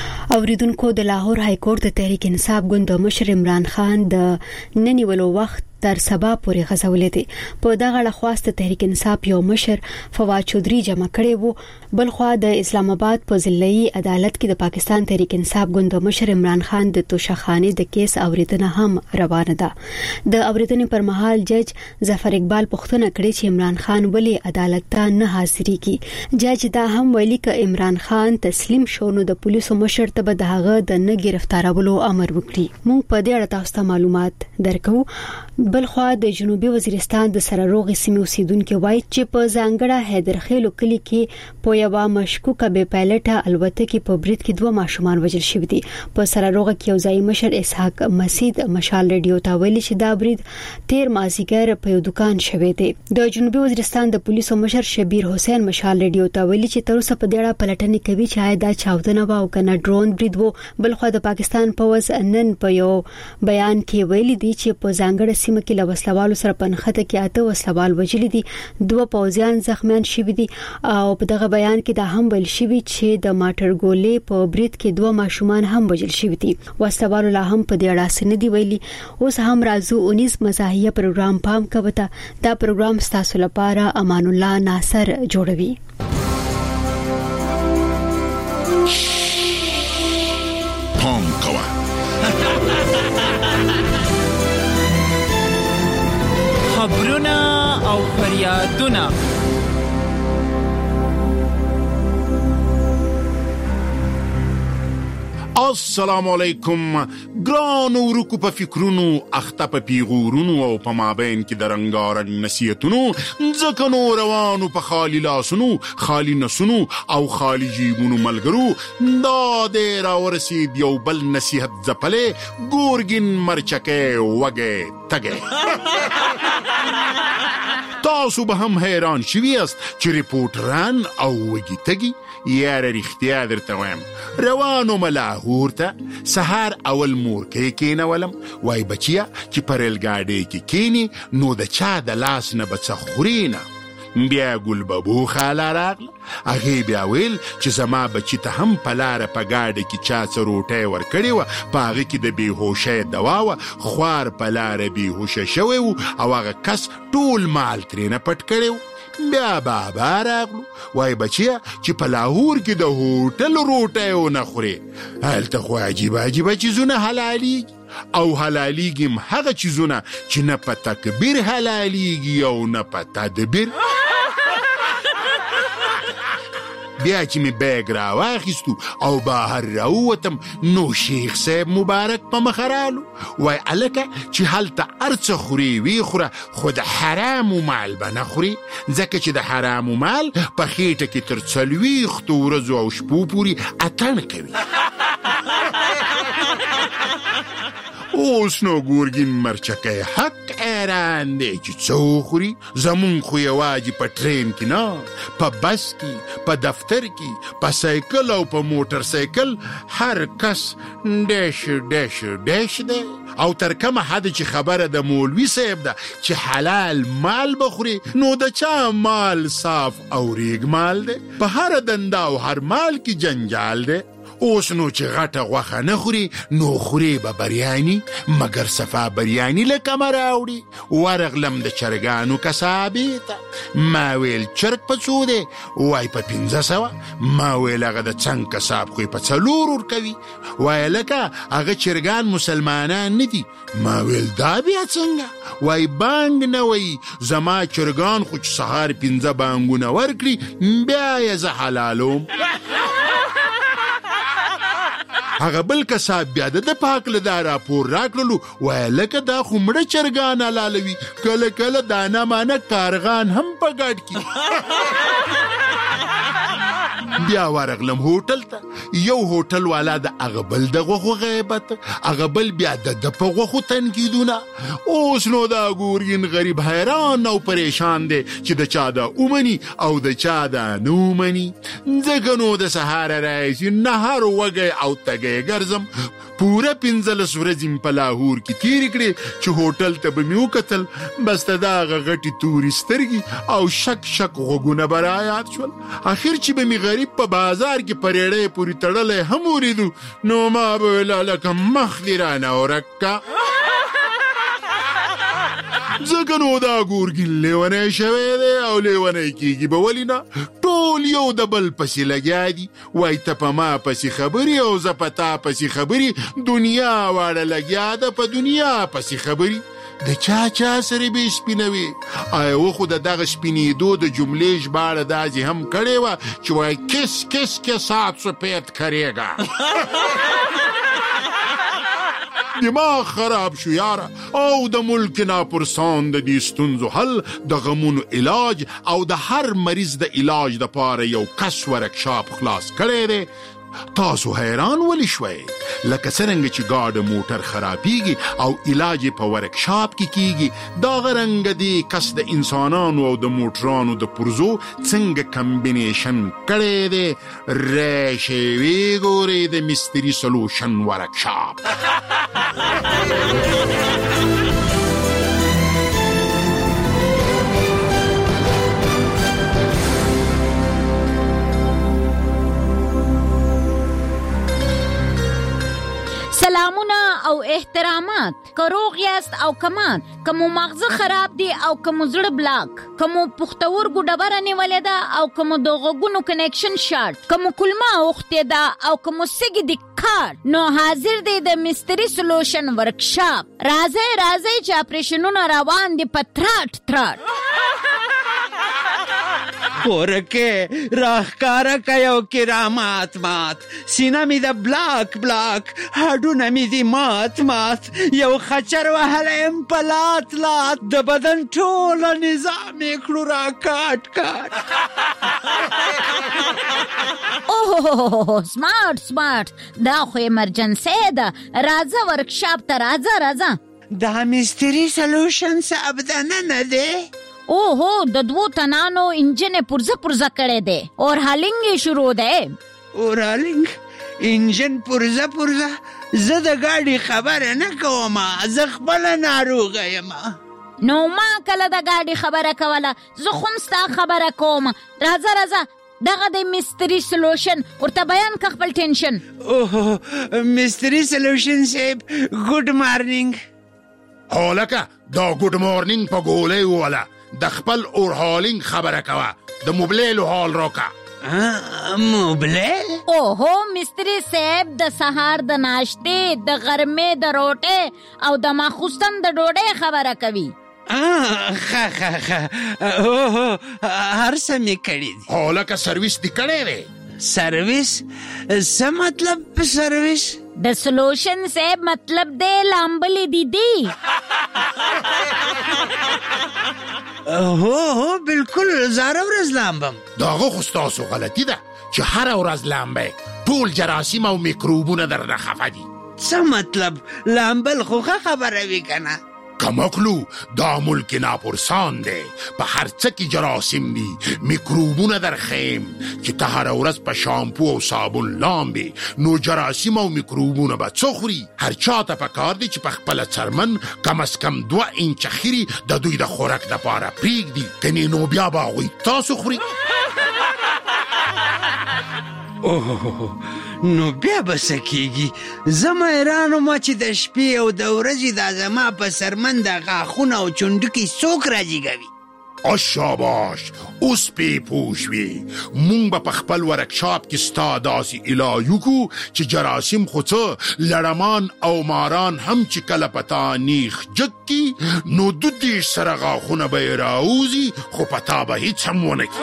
اوریدونکو د لاهور های کورټ د تحریک انصاف ګوند مشر عمران خان د ننیولو وخت تر سبا پورې غځولې دي. په دغه اړه خواست تحریک انصاف یو مشر فواد چودري جمع کړي وو. بلخوا د اسلام آباد په ضلعي عدالت کې د پاکستان تحریک انصاف ګوند مشر عمران خان د توشخانه د کیس اوریدنه هم روانه ده. د اوریدنې پر مهال جج ظفر اقبال پوښتنه کړې چې عمران خان ولې عدالت ته نه حاضرېږي. جج دا هم ویلي ک عمران خان تسلیم شو نو د پولیسو مشر ته به دغه د نه گرفتارولو امر وکړي. موږ په دې اړه تاسو ته معلومات درکو. بلخوا د جنوبي وزیرستان د سرروغ سیمې اوسیدونکو وایي چې په ځانګړه حیدرخیلو کلی کې په یو مشکوکه بې پایلټه الوتکې په برید کې 2 ماشومان وژل شوي دي. په سرروغ کې یو ځای مشر اسحاق مسید مشال ریډیو ته ویلي چې دا برید 13 مازیګر په یو دکان شوی دی. د جنوبي وزیرستان د پولیسو مشر شبیر حسین مشال ریډیو ته ویلي چې تر اوسه په دې اړه پلټنې کوي چې آیا دا چاودنه و او کنه ډرون برید وو. بلخو د پاکستان پوز نن په یو بیان کې ویلي دي چې په ځانګړه سیمه کې لوسلوالو سره پنخته کې 8 وسلوال وژل دي. 2 پوځیان زخمیان شوي دي او په دغه بیان کې دا هم ویل شوی چې د ماټرګولې په برید کې 2 ماشومان هم وژل شوي دي. وسلوالو لا هم په دې اړه سند دی ویلي. اوس هم راځو 19 مزاحیه پروګرام پام کوته. دا پروګرام ستاسو لپاره امان الله ناصر جوړوي. پام کوه خبرونه او فریادونه السلام علیکم. ګرانو ورکو په فکرونو اخته په پیغورونو او په مابین کې د رنګارنګ نصیحتونو ځکه نو روانو په خالی لاسونو خالی نسونو او خالی جیبونو ملګرو دا د راورسید یو بل نصیحت ځپلې ګورګین مرچکه وګه تګه. تاسو به هم حیران شوي یاست چې ریپورټران او وګي تګي یاره رښتیا درته وایم روانو ملاهور ته سهار اول مورکې کېنولم وای بچیا چې په ریل ګاډۍ کې کېني نو د چا د لاس نه به څه خوري نه. بیا ګلببو خاله راغله هغې بیا ویل چې زما بچي ته هم په لاره په ګاډۍ کې چا څه روټۍ ورکړې وه په هغه کې د بېهوشۍ دوا وه خوار په لاره بېهوشه شوی و او هغه کس ټول مال ترېنه پټ کړی و. بیا بابا راغلو وای بچیا چې په لاهور کې د هوټل روټۍ ونه خوري هلته خو عجیبه چیزونه حلالېږي او حلالېږي هغه چیزونه چې نه په تکبیر حلالېږي او نه په تدبیر. بیا چې می بیگ را واخیستو او بهر راووتم نو شیخ صاحب مبارک په مخرالو وای الکه چې هلته ارڅ خوري وی خوره خو د حرامو مال به نه خوري ځکه چې د حرامو مال په خېټه کې تر 40 ورځو او شپو پورې اتڼ کوي. اوس نو ګورګین مرچکه حق ایران دی چې څو خوري زمون خو یواجی په ټرین کې نه په بس کې په دفتر کې په سایکل او په موټر سایکل هر کس ډیش دی او تر کومه حد چې خبره د مولوی صاحب ده چې حلال مال بخوري نو د چا مال صاف او ریګ مال دی په هر دنده او هر مال کې جنجال دی. اوس نو چې غټه غوښه نه خوري نو خوري به بریاني مګر صفا بریاني لکه مراوړي. ورغلم د چرګانو کسابې ته ما ویل چرګ په څو دی وای په 1500 ما ویل هغه د څنګ کساب خو په 4 ورکوي وای لکه هغه چرګان مسلمانان نه دي ما ویل دا بیا څنګه وای بانګ نه وای زما چرګان خو چې سهار 15 بانګونه ورکړي بیا یې زه حلالوم. هغه بل کساب بیا د پاک له دا راپور راکړلو وای لکه دا خو مړه چرګان حلالوي کله کله دانا مانه کارغان هم په ګډ کې. بیا ورغلم هوټل ته یو هوټل والا د هغه بل د غوښو غیبت هغه بل بیا د په غوښو تنقیدونه. اوس نو دا ګورګین غریب حیران او پریشان دی چې د چا دا اومني او د چا دا نومني ځکه نو د سهار راځي نهار وګي او تګي ګرځم پورا 15 ورځې په لاهور کې تیر کړې چې هوټل ته به میو کتل بس دا غټي توري سترګي او شک غوګونه برایات شول. اخر چې به می غریب په بازار کې پریړې پوری تړلې هم وریدو نو ما به لکه مخ دی رانه ورکا. ځکه نو دا ګورګین لیونی شوی دی او لیونی کېږي به ولې نه. ټول یو د بل پسې لګیا دي، وایي ته په ما پسې خبرې او زه په تا پسې خبرې، دنیا واړه لګیا ده په دنیا پسې خبرې. د چا سره به سپینوي؟ او خو د دغه سپینېدو د جملې ژباړه داسې هم کړې وه چې وایي کس کس کے ساتھ سپید کریگا. دماغ خراب شو یاره. او د ملک ناپرسان د دې ستونزو حل، د غمونو علاج او د هر مریض د علاج د پاره یو کس ورکشاپ خلاص کړی دی. تاسو حیران ولی شوي؟ لکه څنګه چې ګاډ موټر خرابېږي او علاج په ورکشاپ کې کیږي، دا غرنګ دی کس د انسانانو او د موټرانو د پرزو څنګه کمبینیشن کړی دی. راشئ وګورئ د مستری سولوشن ورکشاپ. سلامونه او احترامات. کروغ یاست او کمان، کمو مغزه خراب دی او کمو زړه بلاک، کمو پختورګو ډبره نیولې ده او کمو د غوږونو کنیکشن شارټ، کمو کلمه اوختې ده او کمو سګي د کار، نو حاضر دی د مستری سولوشن ورکشاپ. راځي چې اپریشنونه روان دي په تراټ. خورکه راخکاره که یو کرامات مات، سینه می ده بلاک هډونه می دی مات یو خچر وهلیم پلات د بدن ټول نظام کړو را کاټ. اوه سمارت دا خو ایمرجنسی ده. راځه ورکشاپ ته راځه. دا مستری سولوشن صاحب ده نه ده؟ اوهو د 2 تنانو انجن پرزه کړی دی اور هالینګ شروع دی. اورالینګ انجن پرزه زه د ګاډي خبره نه کوم، زه خپل ناروغه یم. نو ما کله د ګاډي خبره کوله، زه خو ستا خبره کوم. راځه دغه د مستری سولوشن ورته بیان که خپل ټینشن. اوه مستری سولوشن صاحب ګډ مارنینګ. هولکه دا ګډ مارنینګ په ګولې وله، د خپل اورهالینګ خبره کوه، د موبلیلو حال راکه. موبلیل؟ اوهو مستری صاحب د سهار د ناشتې، د غرمې د روټې او د ماخوستن د ډوډۍ خبره کوي. ښه هر څه مې کړي دي. هولکه سرویس دې کړی دی؟ سرویس؟ څه مطلب سرویس؟ د سولوشن صاحب مطلب دی لامبلی دی. هو بالکل زاره ورځ لامبم. داغه خو ستاسو غلطي ده چې هره ورځ لامبئ، ټول جراثیم او میکروبونه درنه خفه دي. څه مطلب؟ لامبل خو خبره وي کنه. کمکلو دا ملک ناپرسان دی، په هر څه کې جراثیم دي، میکروبونه درخیم چې ته هره ورځ په شامپو او صابون لامبې، نو جراثیم او میکروبونه به څه خوري؟ هر چا ته پکار دی چې په خپله څرمن کم از کم 2 انچه خیري د دوی د خوراک دپاره پرېږدي، کنې نو بیا به هغوی تاسو خوري. اوه نو بیا به څه کېږي؟ زه حیران وم چې د شپې او د ورځې دا زما په سرمن د غاښونه او چونډکې څوک راجیګوي؟ شاباش، اوس پې پوه شوې. مونږ به په خپل ورکشاپ کې ستا داسې علاج وکړو چې جراثیم خو څه لړمان او ماران هم چې کله په تا نیخ جګ کي، نو 2 سره غاښونه به یې راوځي، خو په تا به هیڅ هم ونه کړي.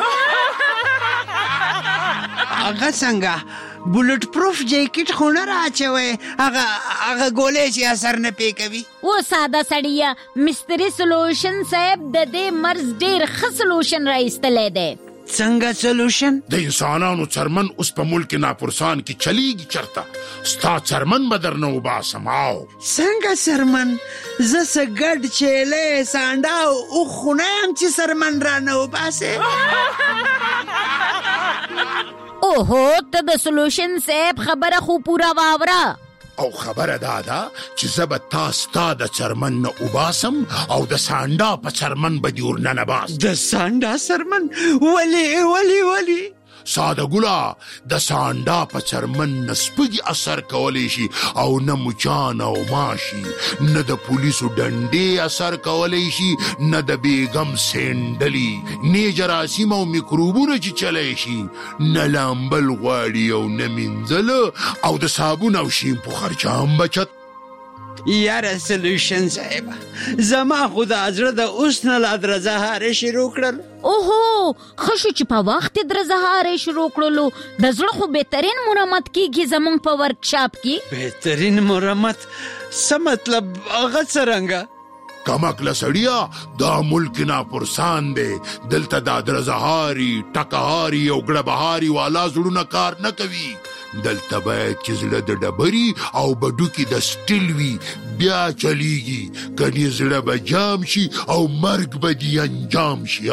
هغه څنګه؟ بولټ پروف جیکټ خو نه راچوي؟ هغه ګولې چې اثر نه پې کوي؟ و ساده سړیه، مستری سولوشن صاحب د دې مرض ډېر ښه سولوشن راایستلی دی. څنګه سولوشن؟ د انسانانو څرمن اوس په ملک ناپرسان کې چلیږي چرته، ستا څرمن به درنه وباسم. څنګه څرمن؟ زه څه ګډ چیلې سانډه او خو نه یم چې څرمن رانه وباسې. اوهو ته د سولوشن صاحب خبره خو پورا واوره. او خبره دا ده چې زه به تا ستا د څرمن نه وباسم او د سانډا په څرمن به دې ورننه باس. د سانډا څرمن؟ ولې؟ ساده ګلا د سانډا په چرمن نسپګي اثر کولای شي او نه مچان او ماشي، نه د پولیسو ډنډې اثر کولای شي، نه د بیګم سینډلی، نه جراثیم او میکروبونه چې چلای شي، نه لامبل غواړي او نه مینځل او د صابون او شیمپو خرچه هم بچت. یاره سلوشن صاحب، زما خو د زړه د اوس نه لا درزهارې شروع کړل. اوهو خشو چې په وخت درزهارې شروع کړلو. د زړه خو بهترین مرمت کیږي زمونږ په ورکشاپ کې. بهترین مرمت څه مطلب؟ هغه څرنګه؟ کمکله سړیا، دا ملک ناپرسان دی، دلته دا درزهاري ټکهاري او ګړبهاري والا زړونه کار نه کوي. دلته باید چې زړه د ډبري او بډوکي د سټیل وي بیا چلیږي، کني زړه به جام شي او مرګ به دی انجام شي.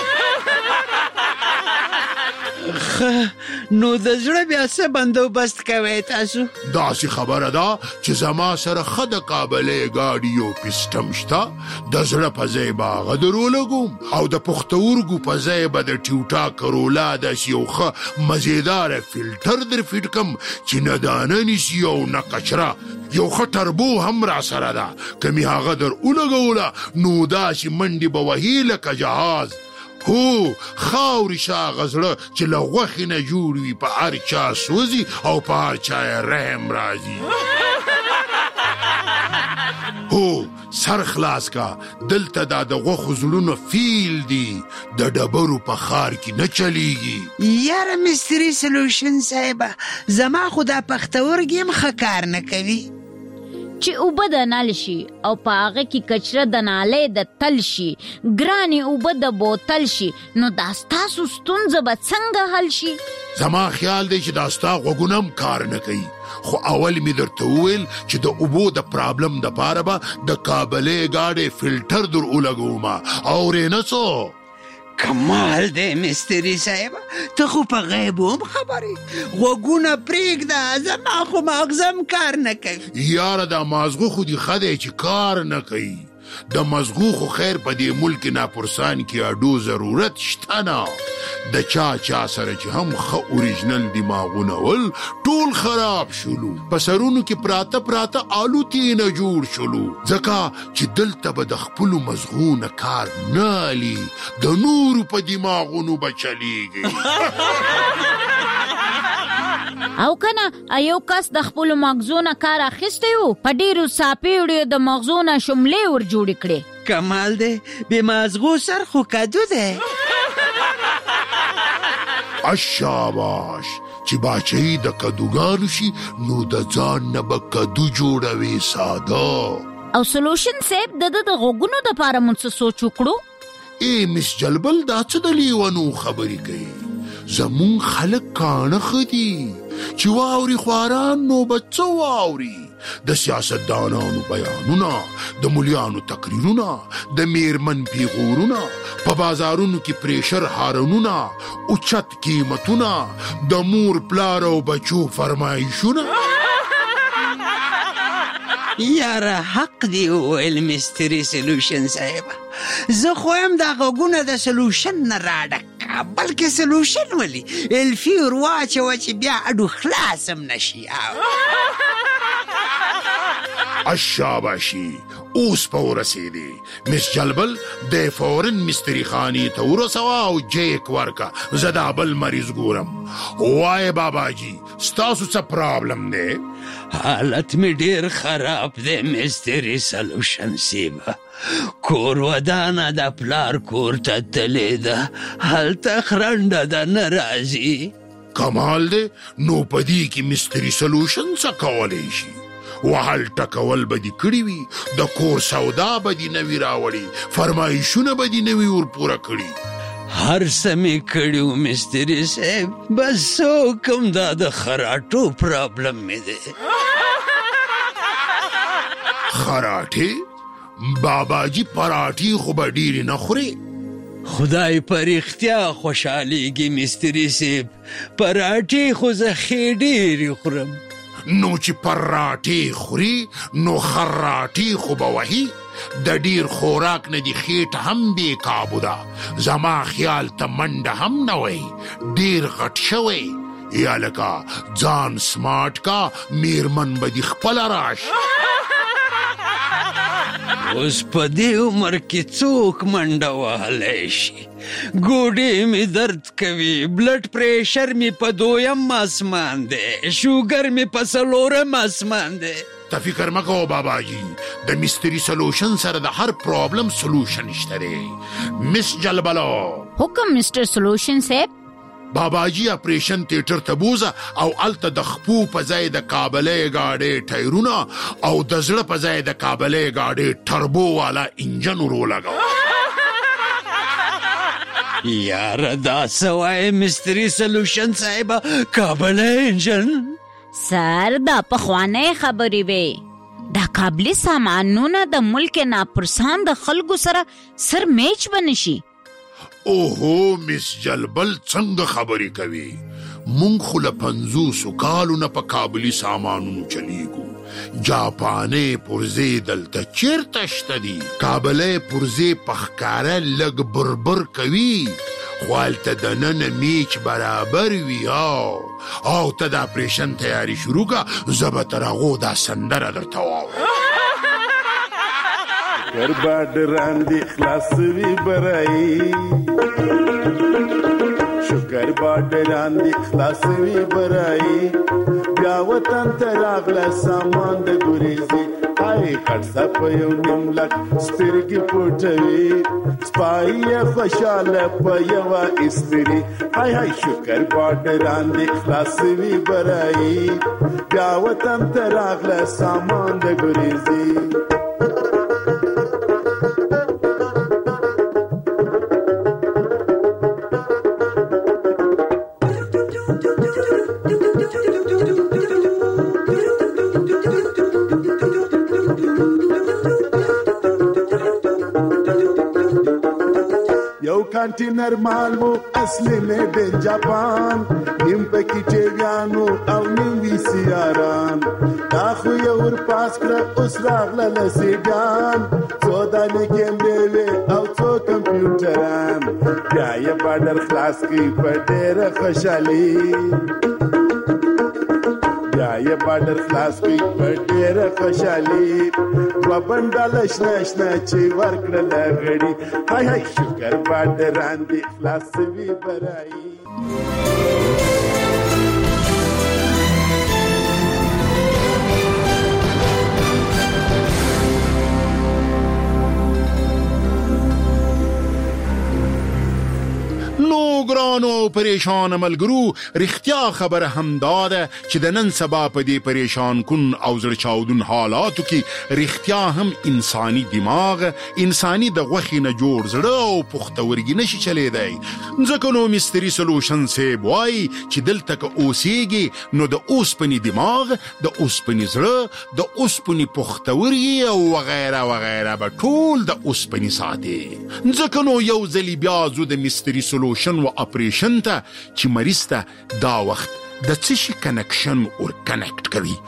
نو د زړه بیا څه بندوبست کوئ تاسو؟ داسې خبره ده چې زما سره ښه د کابلې ګاډي یو پیسټم شته، د زړه په ځای به هغه درولګوم او د پښتورګو په ځای به د ټیوټا کرولا داسې یو ښه مزیداره فلټر در فټ کم چې نه دانه نیسي او نه کچره. یو ښه ټربو هم را سره ده، که مې هغه در ولګوله نو داسې منډې به وهي لکه جهاز. هو خاورې شاغه زړه چې له غوښې نه جوړ وي، په هر چا سوځي او په هر چا یې رحم راځي. هو سر خلاص کا، دلته دا د غوښو زړونه فیل دي، د ډبرو په ښار کې نه چلیږي. یاره مستري سلوشن صاحبه، زما خو دا پښتورګي هم ښه کار نه کوي. چې اوبه د نل شي او په هغه کې کچره د نالۍ د تل شي، ګرانې اوبه د بوتل شي، نو دا ستاسو ستونزه به څنګه حل شي؟ زما خیال دی چې دا ستا غوږونه هم کار نه کوي، خو اول مې درته وویل چې د اوبو د پرابلم دپاره به د کابلې ګاډۍ فلټر در ولګومه. اورې نه څو؟ کمال دی مستري صاحب، ته خو په غیب هم خبرې، غوږونه پرېږده، زما خو مغزم کار نه کوي. یاره دا مازغو خو دې ښه دی چې کار نه کوي، د مزغو خو خیر په دې ملک ناپرسان کې اډو ضرورت شته نه. د چا سره چې هم ښه اوریجنل دماغونه ول ټول خراب شلو، په سرونو کې پراته آلوتې نه جوړ شلو، ځکه چې دلته به د خپلو مزغونه کار نه علي، د نورو په دماغونو به چلیږي. او کنه یو کس د خپل مغزونه کار اخیستی و، په ډیرو ساپیړو د مغزونه شملې ور جوړ کړي. کمال دی، بې مغزو سر خو کدو دی. شاباش، چې باچهی د کدوګانو شي نو د ځان نه به کدو جوړوي ساده. او سلوشن صاحب د غوږونو د پاره مونږ سوچ وکړو. ای مس جلبل دا څه د لیونو خبرې کوي؟ زمون خلک کانه خدي چې واوري خواران نو به څه واوري؟ د سیاستدانانو بیانونه، د ملیانو تقریرونه، د میرمن پیغورونه، په بازارونو کې پریشر هارنونه، اوچت قیمتونه، د مور پلار او بچو فرمایشونه. یاره حق دی وویل مستري سلوشن صاحب، زه خو هم دا غوږونه د سلوشن نه راډکه، بلکې سلوشن ولي الفي ور واچوه چې بیا اډو خلاص هم نشي. شاباشي، اوس په ورسېدې مس جلبل، د فورن مستري خاني ته ورسوه او جیک ورکه، زه دا بل مریض ګورم. وای بابا جی ستاسو څه پرابلم دی؟ حالت می ډیر خراب دی مستري سلوشن صاحب، کور ودانه د پلار کور ته تللی ده، هلته خرنډه ده نه راځي. کمال دی، نو په دې کې مستري سلوشن څه کولی شي؟ وحل ټکول به دې کړي وي، د کور سودا به دې نوي راوړي، فرمایشونه به دې نوي ورپوره کړي. هر څه مې کړي و مستري صاحب، بس څه کوم دا د خراټو پرابلم مې دی. خراټې؟ باباجي پراټې خو به ډېرې نه خورې. خدای په رښتیا خوشحالیږي مستري صاحب، پراټې خو زه ښې ډېرې خورم. نو چې پراټې خوري نو خراټې خو به وهي، د ډیر خوراک نه دی خېټه هم بې کابو ده. زما خیال ته منډه هم نه وی، ډیر غټ شوی. یا لکه ځان سمارټ کا، میرمن به دی خپل راش. اوس په دې عمر کې څوک منډه وهلی شي؟ ګوډې مې درد کوي، بلډ پریشر مې په 2 آسمان دی، شوګر مې په 4 آسمان دی. ته فکر مه کوه باباجي، د مستري سلوشن سره د هر پرابلم سلوشن شته دی. مس جلبلو حکم مسٹر سلوشن صاحب. باباجي اپریشن تیټر ته بوزه او الته د خپو په ځای د کابلې گاډې ټایرونه او د زړه په ځای د کابلې گاډې ټربو والا انجن ورو لګاو. یاره دا سوای مستری سلوشن صاحب، کابلې انجن سر دا پخوانه خبرې وي. دا کابلی سامانونه د ملک ناپرسان د خلکو سره سر میچ بنشي. اوهو مس جلبل څنګه خبرې کوي؟ مونږ خو له 50 کالو نه په کابلی سامانونو چلیږو. جاپاني پرزې دلته چیرته شته دي؟ کابلی پرزې په ښکاره لږ بربر کوي، خو هلته دننه میچ برابر وي. او ته د اپریشن تیاری شروع که، زه به تر هغو دا سندره درته واورم. ګرباډران دي خلاصوي برایي، شکر باډران دي خلاصوي برایي، بیا وطن ته راغله سامان د ګریزي. هاي کټسه په یو نیم لک سترګې پټوي، سپایي یې خوشحاله په یوه استري. هاي شکر باډران دي خلاصوي برایي، بیا وطن ته راغله سامان د ګریزي. کانټینر مال وو اصلي میډ ان جاپان، نیم پکې ټیویانو او نیم وی سی آران. دا خو یې ور پاس کړه اوس راغله لسیډان، څو دانې کیمرې وې او څو کمپیوټران. بیا یې باډر خلاص کړي په ډېره خوشحالي، بیا یې باډر خلاص کړي په ډېره خوشحالي. دوه بنډله شنه شنه چې ورکړله غړي. هاي شکر باډران دي خلاصوي برایي. نو ګرانو پریشان ملګرو، رښتیا خبره همدا ده چې د نن سبا په دې پریشان کن او زړه چاودون حالاتو کې رښتیا هم انساني دماغ، انساني د غوښې نه جوړ زړه او پختورګي نشي چلیدی. ځکه نو مستري سلوشن صاحب وایي چې دلته که اوسېږي نو د اوسپنې دماغ، د اوسپنې زړه، د اوسپنې پختورګي او وغیره وغیره به ټول د اوسپنې ساتي. ځکه نو یو ځلې بیا زو د مستري سلوشن و اپریشن ته چې مریض ته دا وخت د څه شي کنکشن ور کنکټ کوي.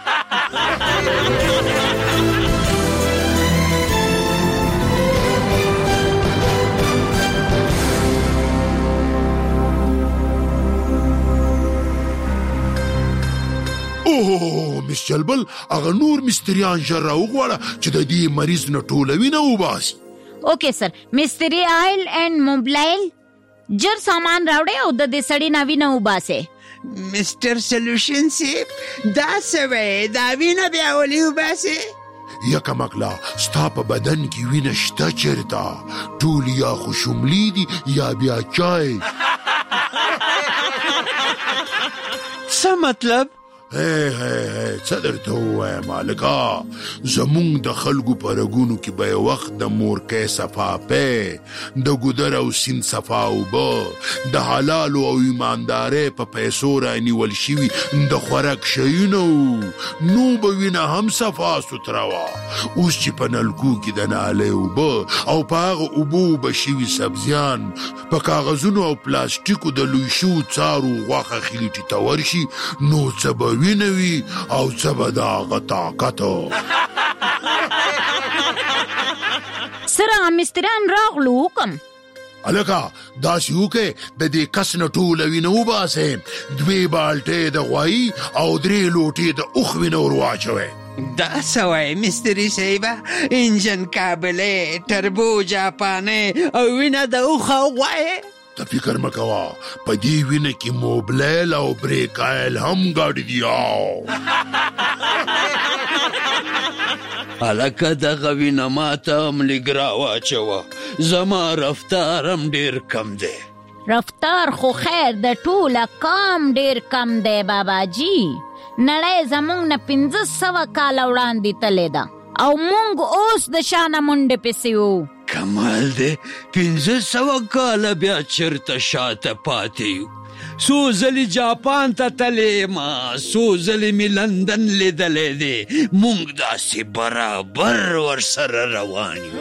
اوه مس جلبل، هغه نور مستریان ژر راوغواړه چې د دې مریض نه ټوله وینه وباسي. اوکې سر. مستری آیل اینڈ موبلایل جر سامان راوړې او د دې سړي نه وینه وباسه. مستر سلوشن صاحب دا سوی دا وینه بیا ولې وباسه؟ یکه مکلا ستا په بدن کې وینه شته چېرته؟ ټول یا خوشملی دي یا بیا چای. څه مطلب؟ څه درته ووایم هلکه، زمونږ د خلکو په رګونو کې به یو وخت د مورکۍ صفا پی، د ګودر او سیند صفا اوبه، د حلالو او ایماندارۍ په پیسو رانیول شوي د خوراک شیونه وو، نو به وینه هم صفا سوتره وه. اوس چې په نلکو کې د نالۍ اوبه او په هغه اوبو به شوي سبزیان په کاغذونو او پلاستیکو د لوی شوو څارو غوښه خلیټې ته ورشي، نو څه به وینوي او څه به د هغه طاقت. سره مستران راغلو حکم الکا داسې وکې د دې کس نه ټوله وینه وباسئ 2 بالټې د غوایي او 3 لوټې د اوښ وینه ور واچوئ. دا څه وایې مستري صاحبه؟ انجن کابلې ټربو جاپانې او وینه د اوښ او غوایې؟ ته فکر مه کوه په دې وینه کې موبلیل او بریک آیل هم ګاډي دي. هلکه دغه وینه ماته هم لږ راواچوه، زما رفتار هم ډېر کم دی. رفتار خو خیر د ټوله کام ډېر کم دی باباجي. نړۍ زمونږ نه 1500 کاله وړاندې تللی ده او مونږ اوس د شانه منډې پسې وو. کمال دی 1500 کاله بیا چرته شاته پاتې یو. څو ځلې جاپان ته تللی ما، څو ځلې مې لندن لیدلی دی، مونږ داسې برابر ورسره روان یو.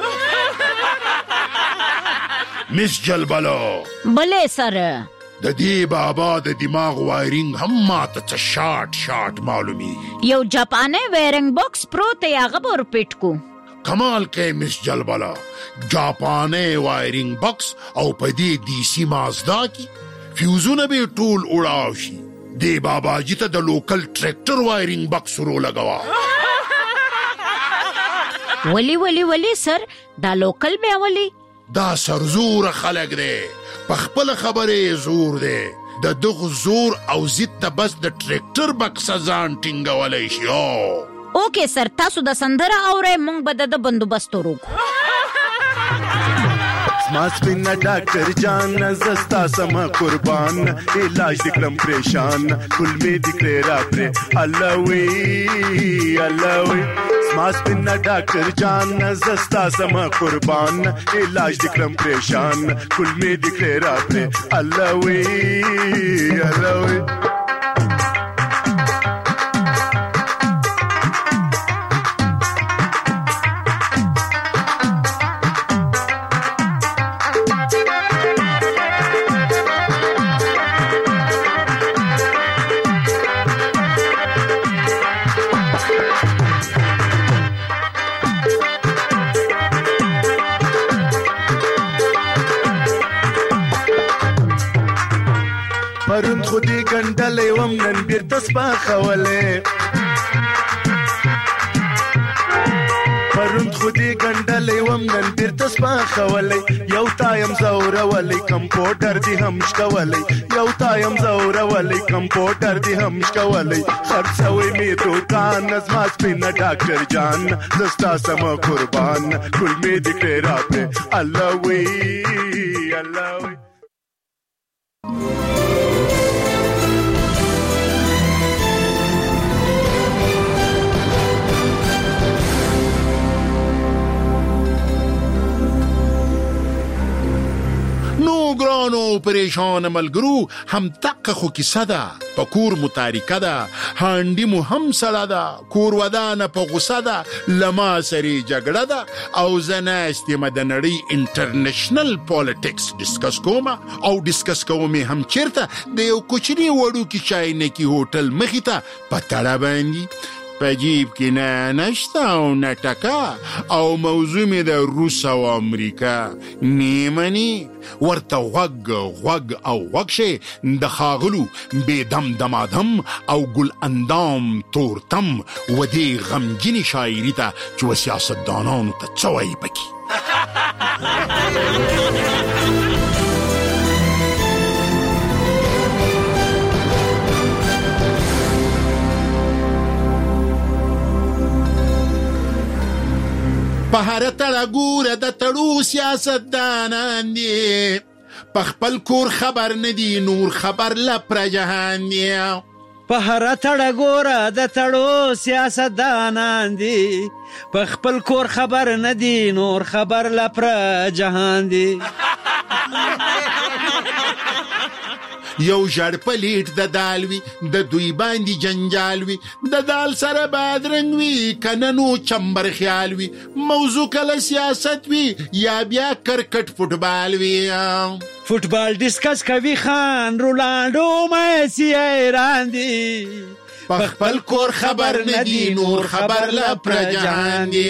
مس جلبلو بلې سره د دې بابا د دماغ وایرینګ هم ماته څه شاټ معلومي. یو جاپانی وایرینګ باکس پروت دی، هغه به ورپیټ کو. کمال کې مس جلبلا جاپانی وایرینګ باکس او په دې دیسی مازدا کې فیوزونه به ټول اړاو شي. دې بابا جی ته د لوکل ټریکټر وایرینګ باکس ورو لګوا. ولی سر دا لوکل بیا ولی؟ دا سرزور خلق دی، په خپل خبرې زور دی. د دغه زور او ضد ته بس د ټریکټر بکس ځان ټینګولی شي. اوکې سر، تاسو د سندره اورئ، موږ به د بندوبست وکړو. زما سپینه ډاکټر جان زستا سم قربان، علاج دې کړم پریشان، ګل مې دې کړې راپرې الله وی. زما سپینه ډاکټر جان زستا سم قربان، علاج دې کړم پریشان، ګل مې دې کړې راپرې الله وی. پرون خودی ګنډلې وم نن بیرته سپاخولې، پرون خودی ګنډلې وم نن بیرته سپاخولې، یو تایم زورولې کمپوټر دې هم شکولې، یو تایم زورولې کمپوټر دې هم شکولې، خرڅوي مې دوکان زما سپینه ډاکټر جان زستا سم قربان، ګل مې دې کړې راپرې الله وی. نو ګرانو پریشان ملګرو، هم تقه خو کیسه ده، په کور متارکه ده، هانډي مو هم سړه ده، کور ودانه په غوسه ده، لما سرې جګړه ده، او زه ناست یم د نړۍ انټرنیشنل پالیټکس ډسکس کومه، او ډسکس کوم یې هم چیرته د یو کوچني وړوکي چاینکي هوټل مخې ته په تړه باندې. په جیب کې نه نشته او نه ټکه، او موضوع مې د روس او امریکا. نیمني ورته غوږ او غوږ شي د ښاغلو بې دم دمادم او ګل اندام تورتم و دې غمګینې شاعري ته چې و سیاستدانانو ته څه وایي پکې. په هر تړه ګوره د تړو سیاستدانان دي، په خپل کور خبر نه دي نور خبر لپاره جهان دي. په هر تړه ګوره د تړو سیاستدانان دي، په خپل کور خبر نه دي نور خبر لپاره جهان دي. یو ژړ پلیټ د دال وي، د دوی باندې جنجال وي، د دال سره بادرنګ وي کنه نو چمبر خیال وي، موضوع کله سیاست وي یا بیا کرکټ فوټبال وي. فوټبال ډسکس کوي خان رونالډو میسی ایران دي، پخپل کور خبر ندی نور خبر لا پر جهان دی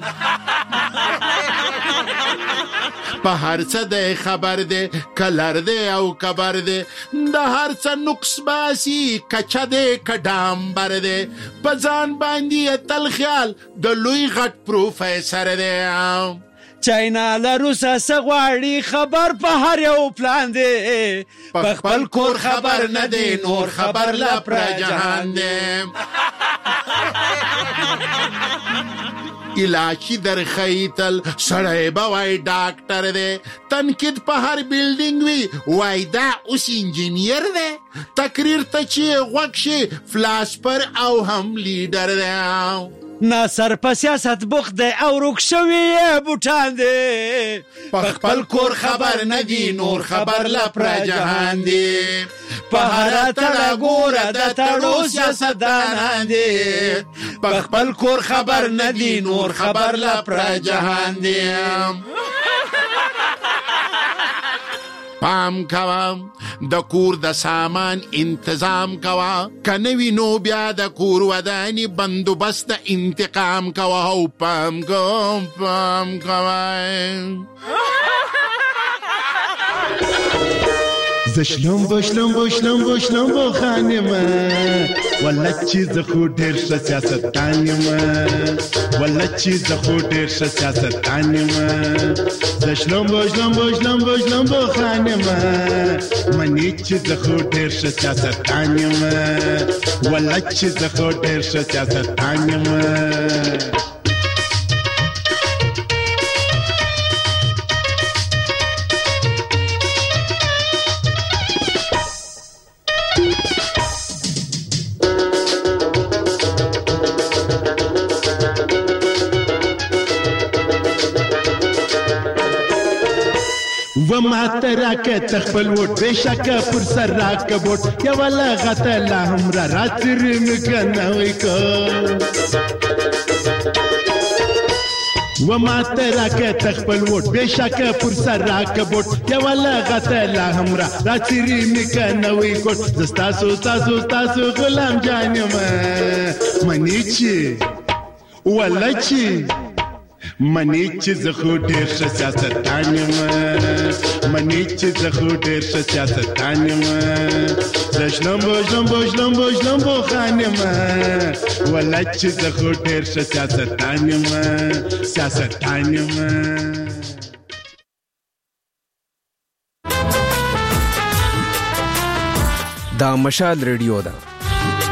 په هر څه د خبر دی کلر دی او کبر دی د هر څه نقص باسي کچا دی کډامبر دی په ځان باندې تل خیال د لوی غټ پروفیسور دی چاینا لروسا سغواړي خبر په هر یو پلان دی په خپل کور خبر نه دی نور خبر لا پر جهان دی علاج در خیتل سړی به وای ډاکټر دی تنقید په هر بلډینګ وي وای دا اوس انجینیر دی تقریر ته چې غوږ شي فلاسفر او هم لیډر دی ناصر په سیاست بوخت دی او روک شوي بوټان دی په خپل کور خبر نه دی نور خبر لا پر جهان دی په هر تړه ګوره د تړو سیاستدانان دی په خپل کور خبر نه دی نور خبر لا پر جهان دی پام کوا د کور د سامان انتظام کوا کنوی نو بیا د کور ودانی بندوبست انتقام کوا او پام کوا زشلم بشلم خانما ولا چیز خو ډیر ښه سیاستدان یم ولا چیز خو ډیر ښه سیاستدان یم زشلم خانما منی چیز خو ډیر ښه سیاستدان یم ولا چیز خو ډیر ښه سیاستدان یم وما تراك تخفل ووت بشكا فرصة راك بوت يا ولا غتا لا همرا راتر مكنويكو وما تراك تخفل ووت بشكا فرصة راك بوت يا ولا غتا لا همرا راتر مكنويكو زستاسو غلام جانما منيچي ولا چي منی چې زه خو ډېر ښه سیاستدان یم منی چې زه خو ډېر ښه سیاستدان یم زه شلمبو خان یم ولا چې زه خو ډېر ښه سیاستدان یم دا مشال ریډیو ده